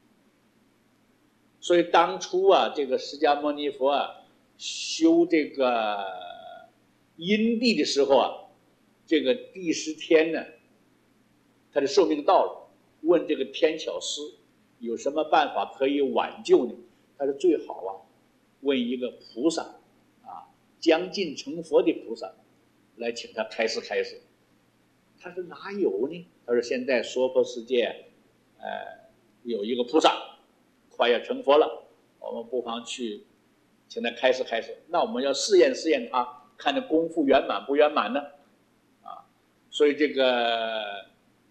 所以当初啊，这个释迦牟尼佛啊修这个因地的时候啊，这个第十天呢，他的寿命到了，问这个天巧师有什么办法可以挽救呢？他说最好啊，问一个菩萨啊，将近成佛的菩萨来请他开示开示。他说哪有呢？他说现在娑婆世界，呃，有一个菩萨快要成佛了，我们不妨去请他开示开示。那我们要试验试验他，看他功夫圆满不圆满呢？啊，所以这个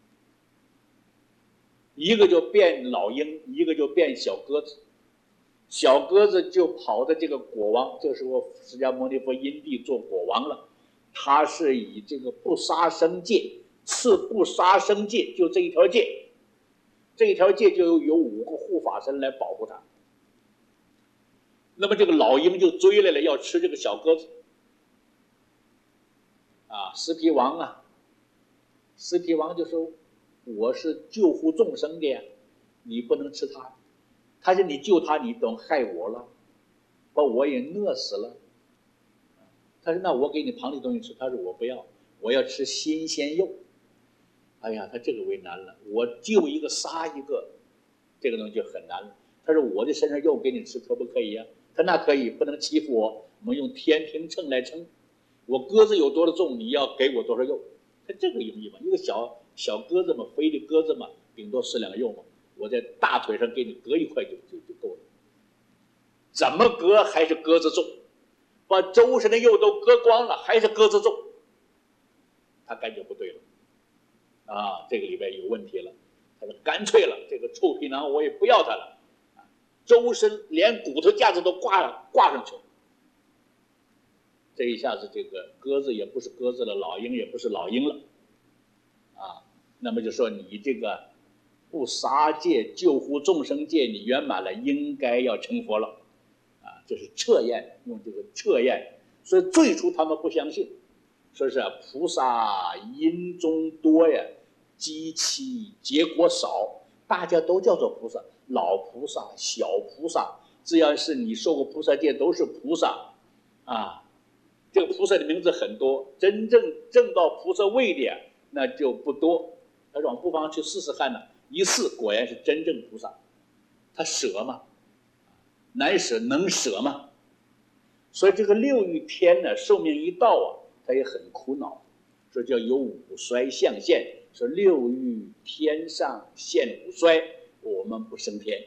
一个就变老鹰，一个就变小鸽子。小鸽子就跑到这个国王，这时候释迦牟尼佛因地做国王了。他是以这个不杀生戒，赐不杀生戒，就这一条戒，这一条戒就有五个护法神来保护他。那么这个老鹰就追来了，要吃这个小鸽子。啊，狮皮王啊，狮皮王就说：“我是救护众生的呀，你不能吃它。”他说：“你救他，你等害我了，把我也饿死了。”他说：“那我给你旁的东西吃。”他说：“我不要，我要吃新鲜肉。”哎呀，他这个为难了，我救一个杀一个，这个东西就很难了。他说：“我的身上肉给你吃，可不可以呀？”他说：“那可以，不能欺负我，我们用天平秤来称，我鸽子有多少重，你要给我多少肉。”他这个容易嘛？一个小小鸽子嘛，肥的鸽子嘛，顶多十两肉嘛，我在大腿上给你割一块就就就够了。怎么割还是鸽子重？把周身的肉都割光了，还是鸽子重，他感觉不对了，啊，这个里边有问题了。他说干脆了，这个臭皮囊我也不要它了，啊，周身连骨头架子都挂挂上去了。这一下子，这个鸽子也不是鸽子了，老鹰也不是老鹰了，啊，那么就说你这个不杀戒、救护众生戒，你圆满了，应该要成佛了。这是测验，用这个测验，所以最初他们不相信，说是菩萨因中多呀，机器结果少，大家都叫做菩萨，老菩萨、小菩萨，只要是你受过菩萨戒，都是菩萨啊。这个菩萨的名字很多，真正证到菩萨位的那就不多。他说我们不妨去试试看呢，一试果然是真正菩萨，他舍嘛。难舍能舍吗？所以这个六欲天呢，寿命一到啊，他也很苦恼，说叫有五衰象现，说六欲天上现五衰，我们不升天。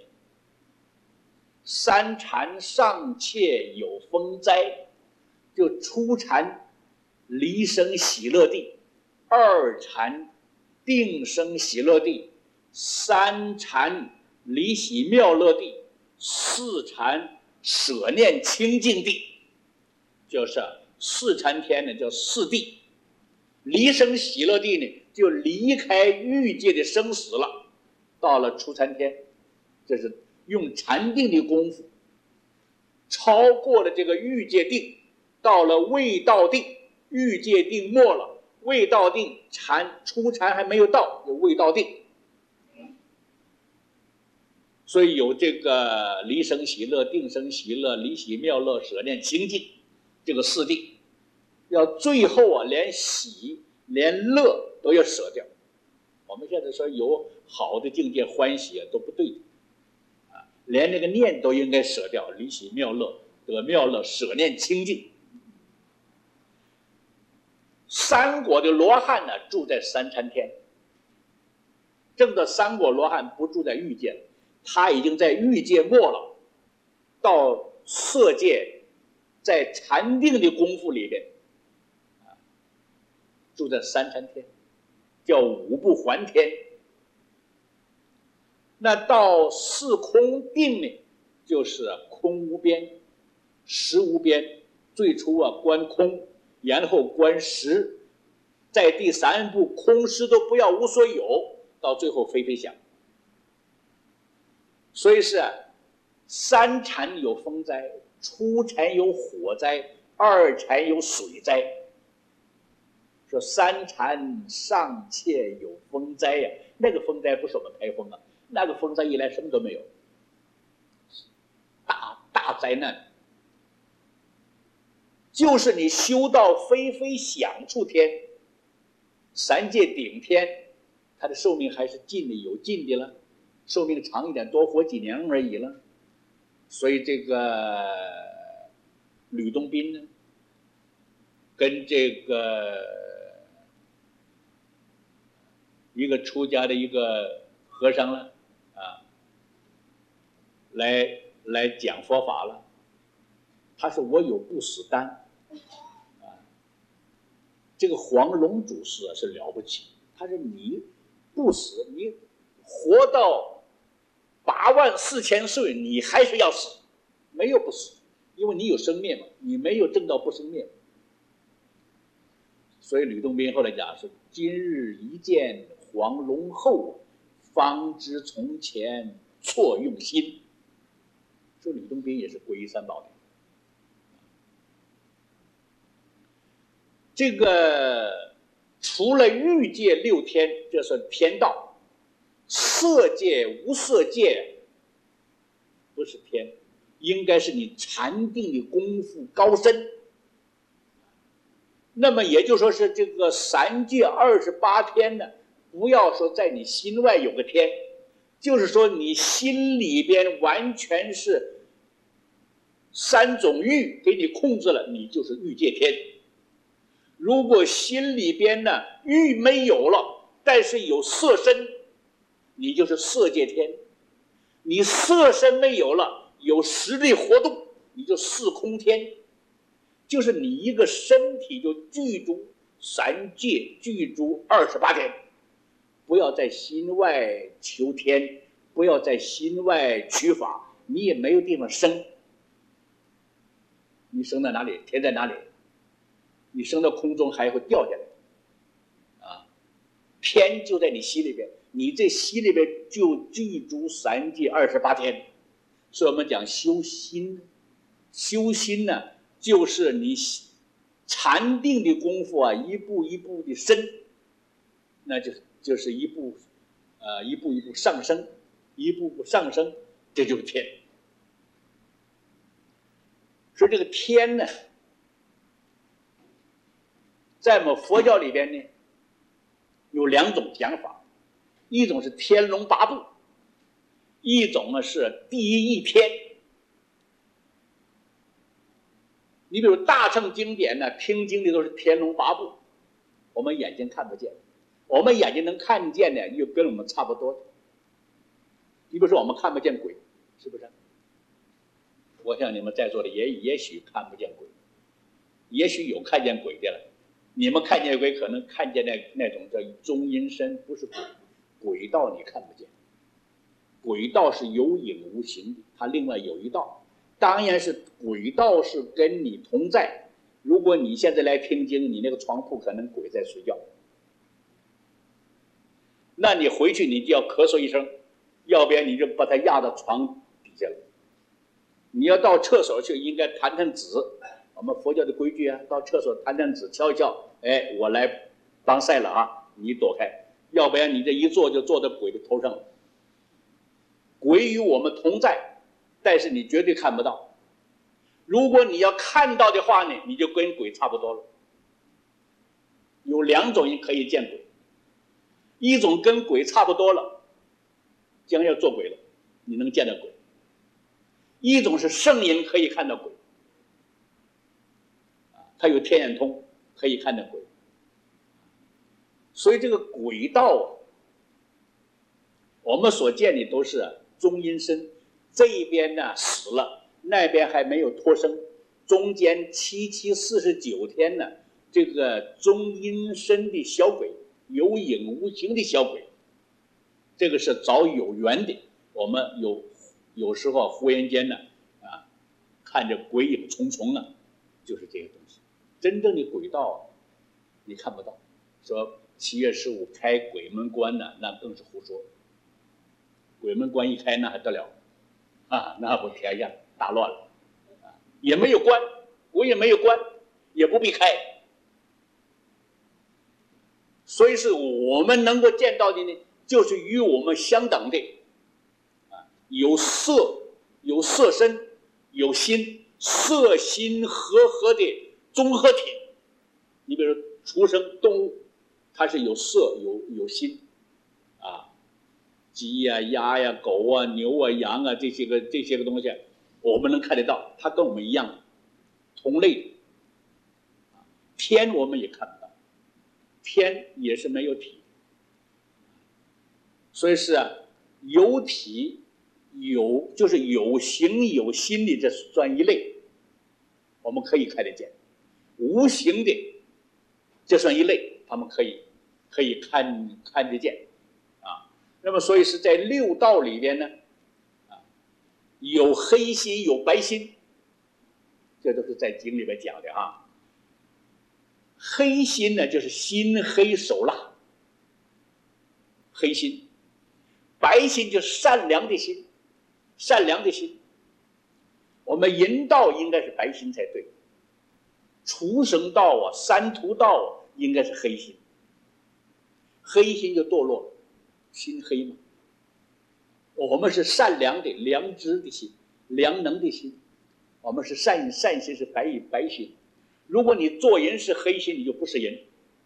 三禅尚且有风灾，就初禅离生喜乐地，二禅定生喜乐地，三禅离喜妙乐地，四禅舍念清净地，就是四禅天呢叫四地，离生喜乐地呢就离开欲界的生死了，到了初禅天，这是用禅定的功夫超过了这个欲界定， 到了未到定，欲界定没了，未到定禅初禅还没有到，有未到定。所以有这个离生喜乐、定生喜乐、离喜妙乐、舍念清净这个四定，要最后啊，连喜连乐都要舍掉。我们现在说有好的境界欢喜啊，都不对的啊，连那个念都应该舍掉，离喜妙乐、得妙乐、舍念清净。三果的罗汉呢，住在三禅天。证的三果罗汉不住在欲界了，他已经在欲界没了，到色界，在禅定的功夫里边，啊，住在三禅天，叫五不还天。那到四空定呢，就是空无边、实无边。最初啊观空，然后观实，在第三步空实都不要无所有，到最后非非想。所以是三禅有风灾，初禅有火灾，二禅有水灾。说三禅尚且有风灾呀、啊，那个风灾不是我们台风啊，那个风灾一来什么都没有，大大灾难。就是你修到非非想处天，三界顶天，他的寿命还是尽的有尽的了，寿命长一点，多活几年而已了。所以这个吕洞宾呢，跟这个一个出家的一个和尚了啊，来来讲佛法了。他说我有不死丹。这个黄龙祖师啊是了不起，他说你不死，你活到八万四千岁，你还是要死，没有不死，因为你有生灭嘛，你没有证到不生灭。所以吕洞宾后来讲是今日一见黄龙后，方知从前错用心。说吕洞宾也是皈依三宝的。这个除了欲界六天，这是天道；色界、无色界不是天，应该是你禅定的功夫高深。那么也就是说是这个三界二十八天呢，不要说在你心外有个天，就是说你心里边完全是三种欲给你控制了，你就是欲界天。如果心里边呢欲没有了，但是有色身，你就是色界天；你色身没有了，有实力活动，你就四空天。就是你一个身体就具足三界，具足二十八天。不要在心外求天，不要在心外取法，你也没有地方生。你生在哪里，天在哪里？你升到空中还会掉下来，啊，天就在你心里边，你这心里边就具足三界二十八天。所以我们讲修心，修心呢，就是你禅定的功夫啊，一步一步的深，那就是就是一步，呃，一步一步上升，一步步上升，这就是天。说这个天呢，在我们佛教里边呢，有两种讲法，一种是天龙八部，一种呢是第一天。你比如大乘经典呢，听经的都是天龙八部，我们眼睛看不见，我们眼睛能看见的又跟我们差不多。你比如说我们看不见鬼，是不是？我想你们在座的也也许看不见鬼，也许有看见鬼的了。你们看见鬼，可能看见那那种叫中阴身，不是鬼。鬼道你看不见，鬼道是有影无形的，它另外有一道。当然是鬼道是跟你同在。如果你现在来听经，你那个床铺可能鬼在睡觉，那你回去你就要咳嗽一声，要不然你就把它压到床底下了。你要到厕所去，应该弹弹指， 我们佛教的规矩啊，到厕所弹弹指敲一敲，哎，我来帮赛了啊，你躲开，要不然你这一坐就坐在鬼的头上了。鬼与我们同在，但是你绝对看不到。如果你要看到的话呢，你就跟鬼差不多了。有两种人可以见鬼，一种跟鬼差不多了，将要做鬼了，你能见到鬼；一种是圣人可以看到鬼，他有天眼通，可以看到鬼。所以这个鬼道啊，我们所见的都是中阴身，这一边呢死了，那边还没有脱生，中间七七四十九天呢，这个中阴身的小鬼，有影无形的小鬼，这个是早有缘的。我们有有时候忽然间呢，啊，看着鬼影重重啊，就是这个东西。真正的鬼道啊，你看不到。说七月十五开鬼门关呢，那更是胡说。鬼门关一开，那还得了啊！那不天下大乱了啊！也没有关，鬼也没有关，也不必开。所以是我们能够见到的呢，就是与我们相等的啊，有色有色身，有心，色心和合的综合体。你比如说畜生动物，它是有色有有心啊。鸡呀、鸭呀、狗啊、牛啊、羊啊，这些个这些个东西，我们能看得到，它跟我们一样，同类的。天我们也看不到，天也是没有体，所以是啊，有体有就是有形有心的，这算一类，我们可以看得见；无形的，这算一类，他们可以可以看看得见。那么，所以是在六道里边呢，啊，有黑心有白心，这都是在经里边讲的啊。黑心呢，就是心黑手辣，黑心；白心就是善良的心，善良的心。我们人道应该是白心才对，畜生道啊、三途道啊，应该是黑心，黑心就堕落了。心黑嘛，我们是善良的、良知的心、良能的心，我们是善善心，是白白心。如果你做人是黑心，你就不是人，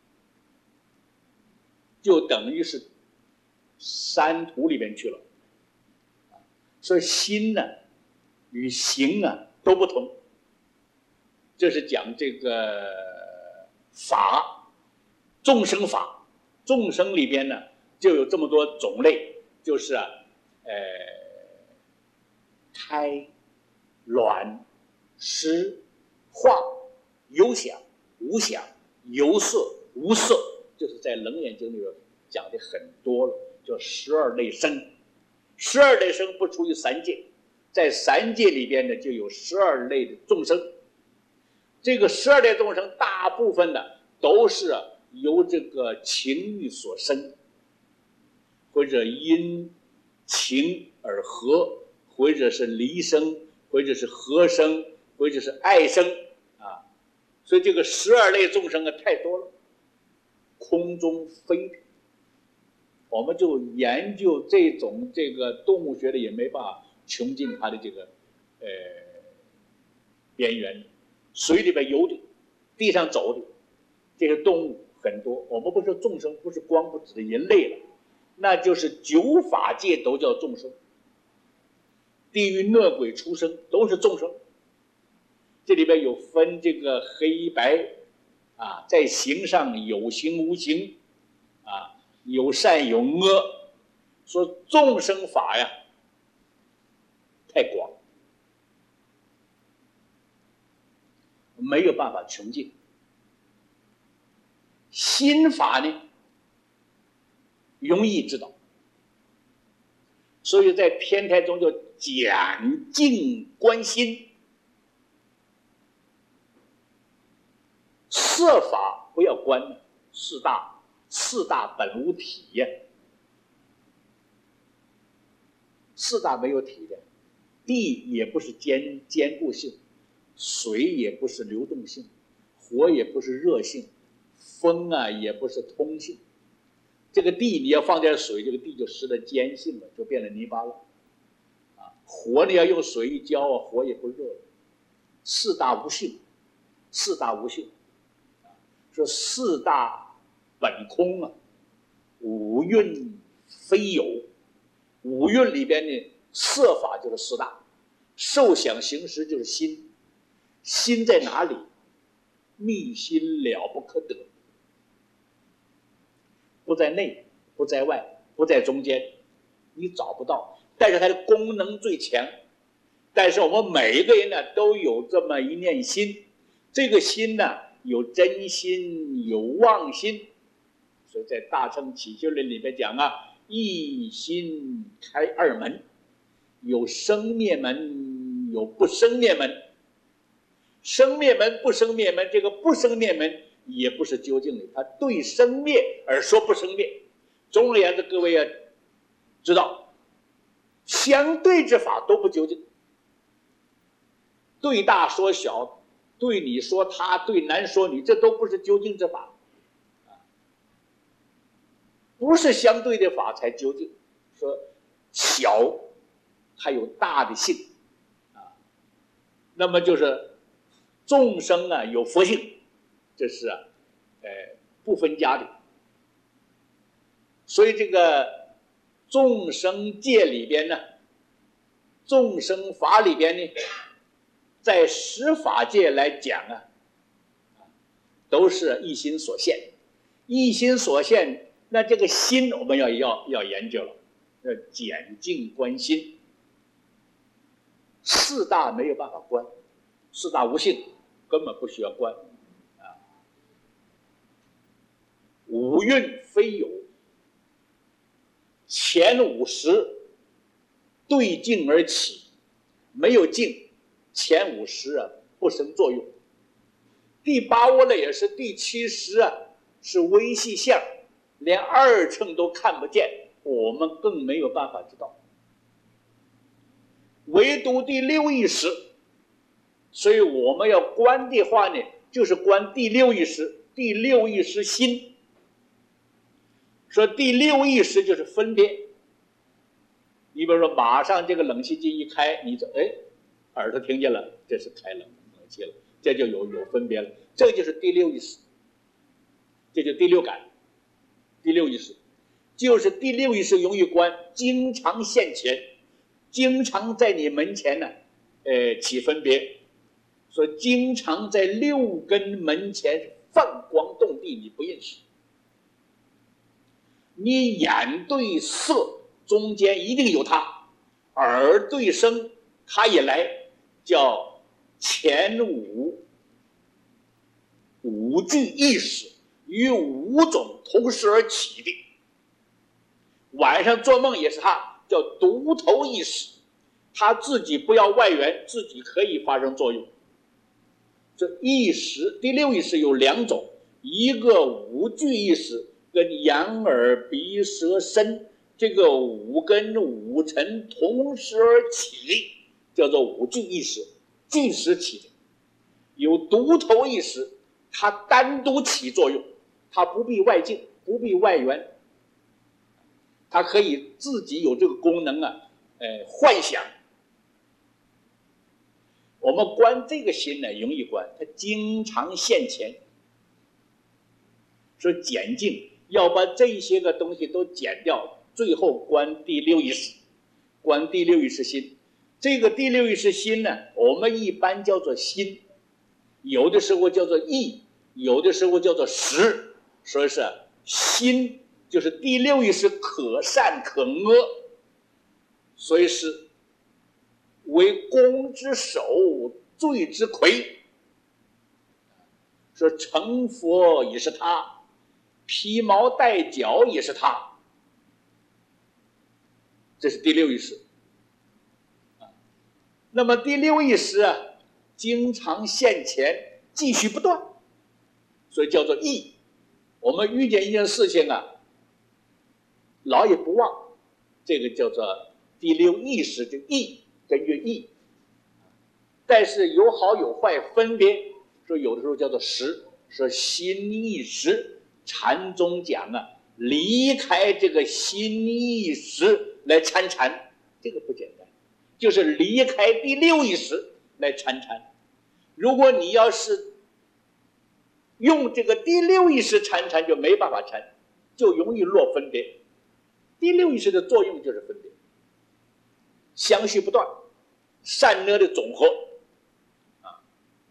就等于是三途里面去了。所以心呢与行啊都不同，这是讲这个法，众生法，众生里边呢就有这么多种类，就是啊，呃，胎、卵、湿、化、有想、无想、有色、无色，就是在《楞严经》里边讲的很多了，叫十二类生。十二类生不出于三界，在三界里边呢就有十二类的众生。这个十二类众生大部分呢都是由这个情欲所生，或者因情而合，或者是离生，或者是合生，或者是爱生啊。所以这个十二类众生啊太多了，空中飞的。我们就研究这种这个动物学的也没办法穷尽它的这个呃边缘。水里边游的，地上走的，这些动物很多。我们不说众生，不是光不指的人类了，那就是九法界都叫众生。地狱恶鬼畜生都是众生。这里边有分这个黑白啊，在形上有形无形啊。有善有恶，说众生法呀太广，没有办法穷尽。心法呢容易知道，所以在天台中叫讲净观心。色法不要观，四大四大本无体呀，四大没有体的，地也不是坚坚固性， 水也不是流动性，火也不是热性，风啊也不是通性。这个地你要放点水，这个地就失了坚性了，就变成泥巴了。啊，火你要用水一浇啊，火也不热了。四大无性，四大无性，啊，说四大本空啊，五蕴非有。五蕴里边呢，色法就是四大，受想行识就是心。心在哪里？密心了不可得，不在内，不在外，不在中间，你找不到。但是它的功能最强。但是我们每一个人呢，都有这么一念心，这个心呢，有真心，有妄心。所以在《大乘起修论》里面讲啊，一心开二门，有生灭门，有不生灭门。生灭门、不生灭门，这个不生灭门也不是究竟的，它对生灭而说不生灭。总而言之，各位要知道，相对之法都不究竟。对大说小，对你说他，对男说女，这都不是究竟之法。不是相对的法才究竟。说小，它有大的性啊，那么就是众生啊有佛性，这是啊，呃不分家的。所以这个众生界里边呢，众生法里边呢，在十法界来讲啊，都是一心所现。一心所现，那这个心我们要要要研究了，要简净观心。四大没有办法观，四大无性，根本不需要观啊。五蕴非有，前五识对境而起，没有境，前五识啊不生作用。第八窝呢也是，第七识啊是微细相，连二乘都看不见，我们更没有办法知道。唯独第六意识，所以我们要观的话呢，就是观第六意识，第六意识心。说第六意识就是分别。你比如说，马上这个冷气机一开，你就哎，耳朵听见了，这是开冷冷气了，这就有有分别了，这就是第六意识，这就第六感，第六意识，就是第六意识容易观，经常现前，经常在你门前呢，呃，起分别，所以经常在六根门前放光动地，你不认识。你眼对色中间一定有它，耳对声它也来，叫前五五具意识与五种同时而起的。晚上做梦也是它，叫独头意识，它自己不要外援，自己可以发生作用。这意识第六意识有两种，一个五具意识跟眼耳鼻舌身这个五根五尘同时而起，叫做五具意识，具时起的。有独头意识，它单独起作用，它不必外境，不必外援，它可以自己有这个功能啊，呃，幻想。我们观这个心呢，容易观，它经常现前。说减净，要把这些个东西都减掉，最后观第六意识，观第六意识心。这个第六意识心呢，我们一般叫做心，有的时候叫做意，有的时候叫做识。所以是心就是第六意识可善可恶，所以是为功之首，罪之魁。说成佛也是他，披毛戴角也是他，这是第六意识。那么第六意识啊，经常现前，继续不断，所以叫做意。我们遇见一件事情啊，老也不忘，这个叫做第六意识的意，根据意。 但是有好有坏分别，说有的时候叫做识，说心意识。禅宗讲啊，离开这个心意识来参禅，这个不简单，就是离开第六意识来参禅。如果你要是用这个第六意识参禅，就没办法禅，就容易落分别。第六意识的作用就是分别，相续不断，善恶的总和啊。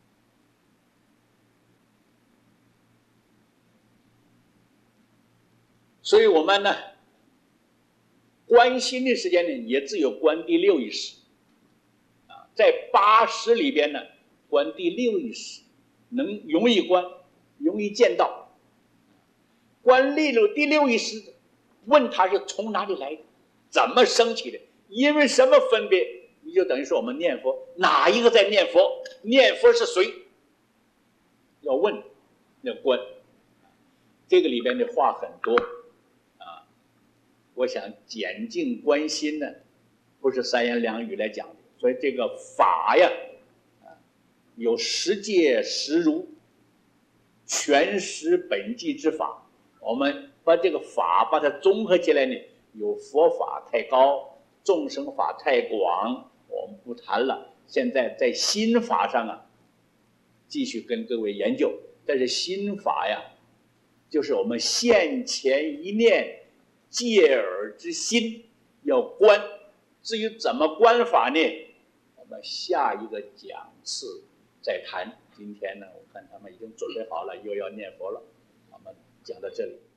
所以我们呢，观心的时间呢，也只有观第六意识啊，在八识里边呢，观第六意识能容易观，容易见到。观第六第六意识，问他是从哪里来的，怎么升起的，因为什么分别，你就等于说我们念佛，哪一个在念佛？念佛是谁？要问，要观。这个里边的话很多啊，我想简净观心呢，不是三言两语来讲的。所以这个法呀，啊，有十界十如，全实本际之法。我们把这个法把它综合起来呢，有佛法太高，众生法太广，我们不谈了。现在在心法上啊，继续跟各位研究。但是心法呀，就是我们现前一念借耳之心要观。至于怎么观法呢，我们下一个讲次再谈。今天呢，我看他们已经准备好了，又要念佛了。我们讲到这里。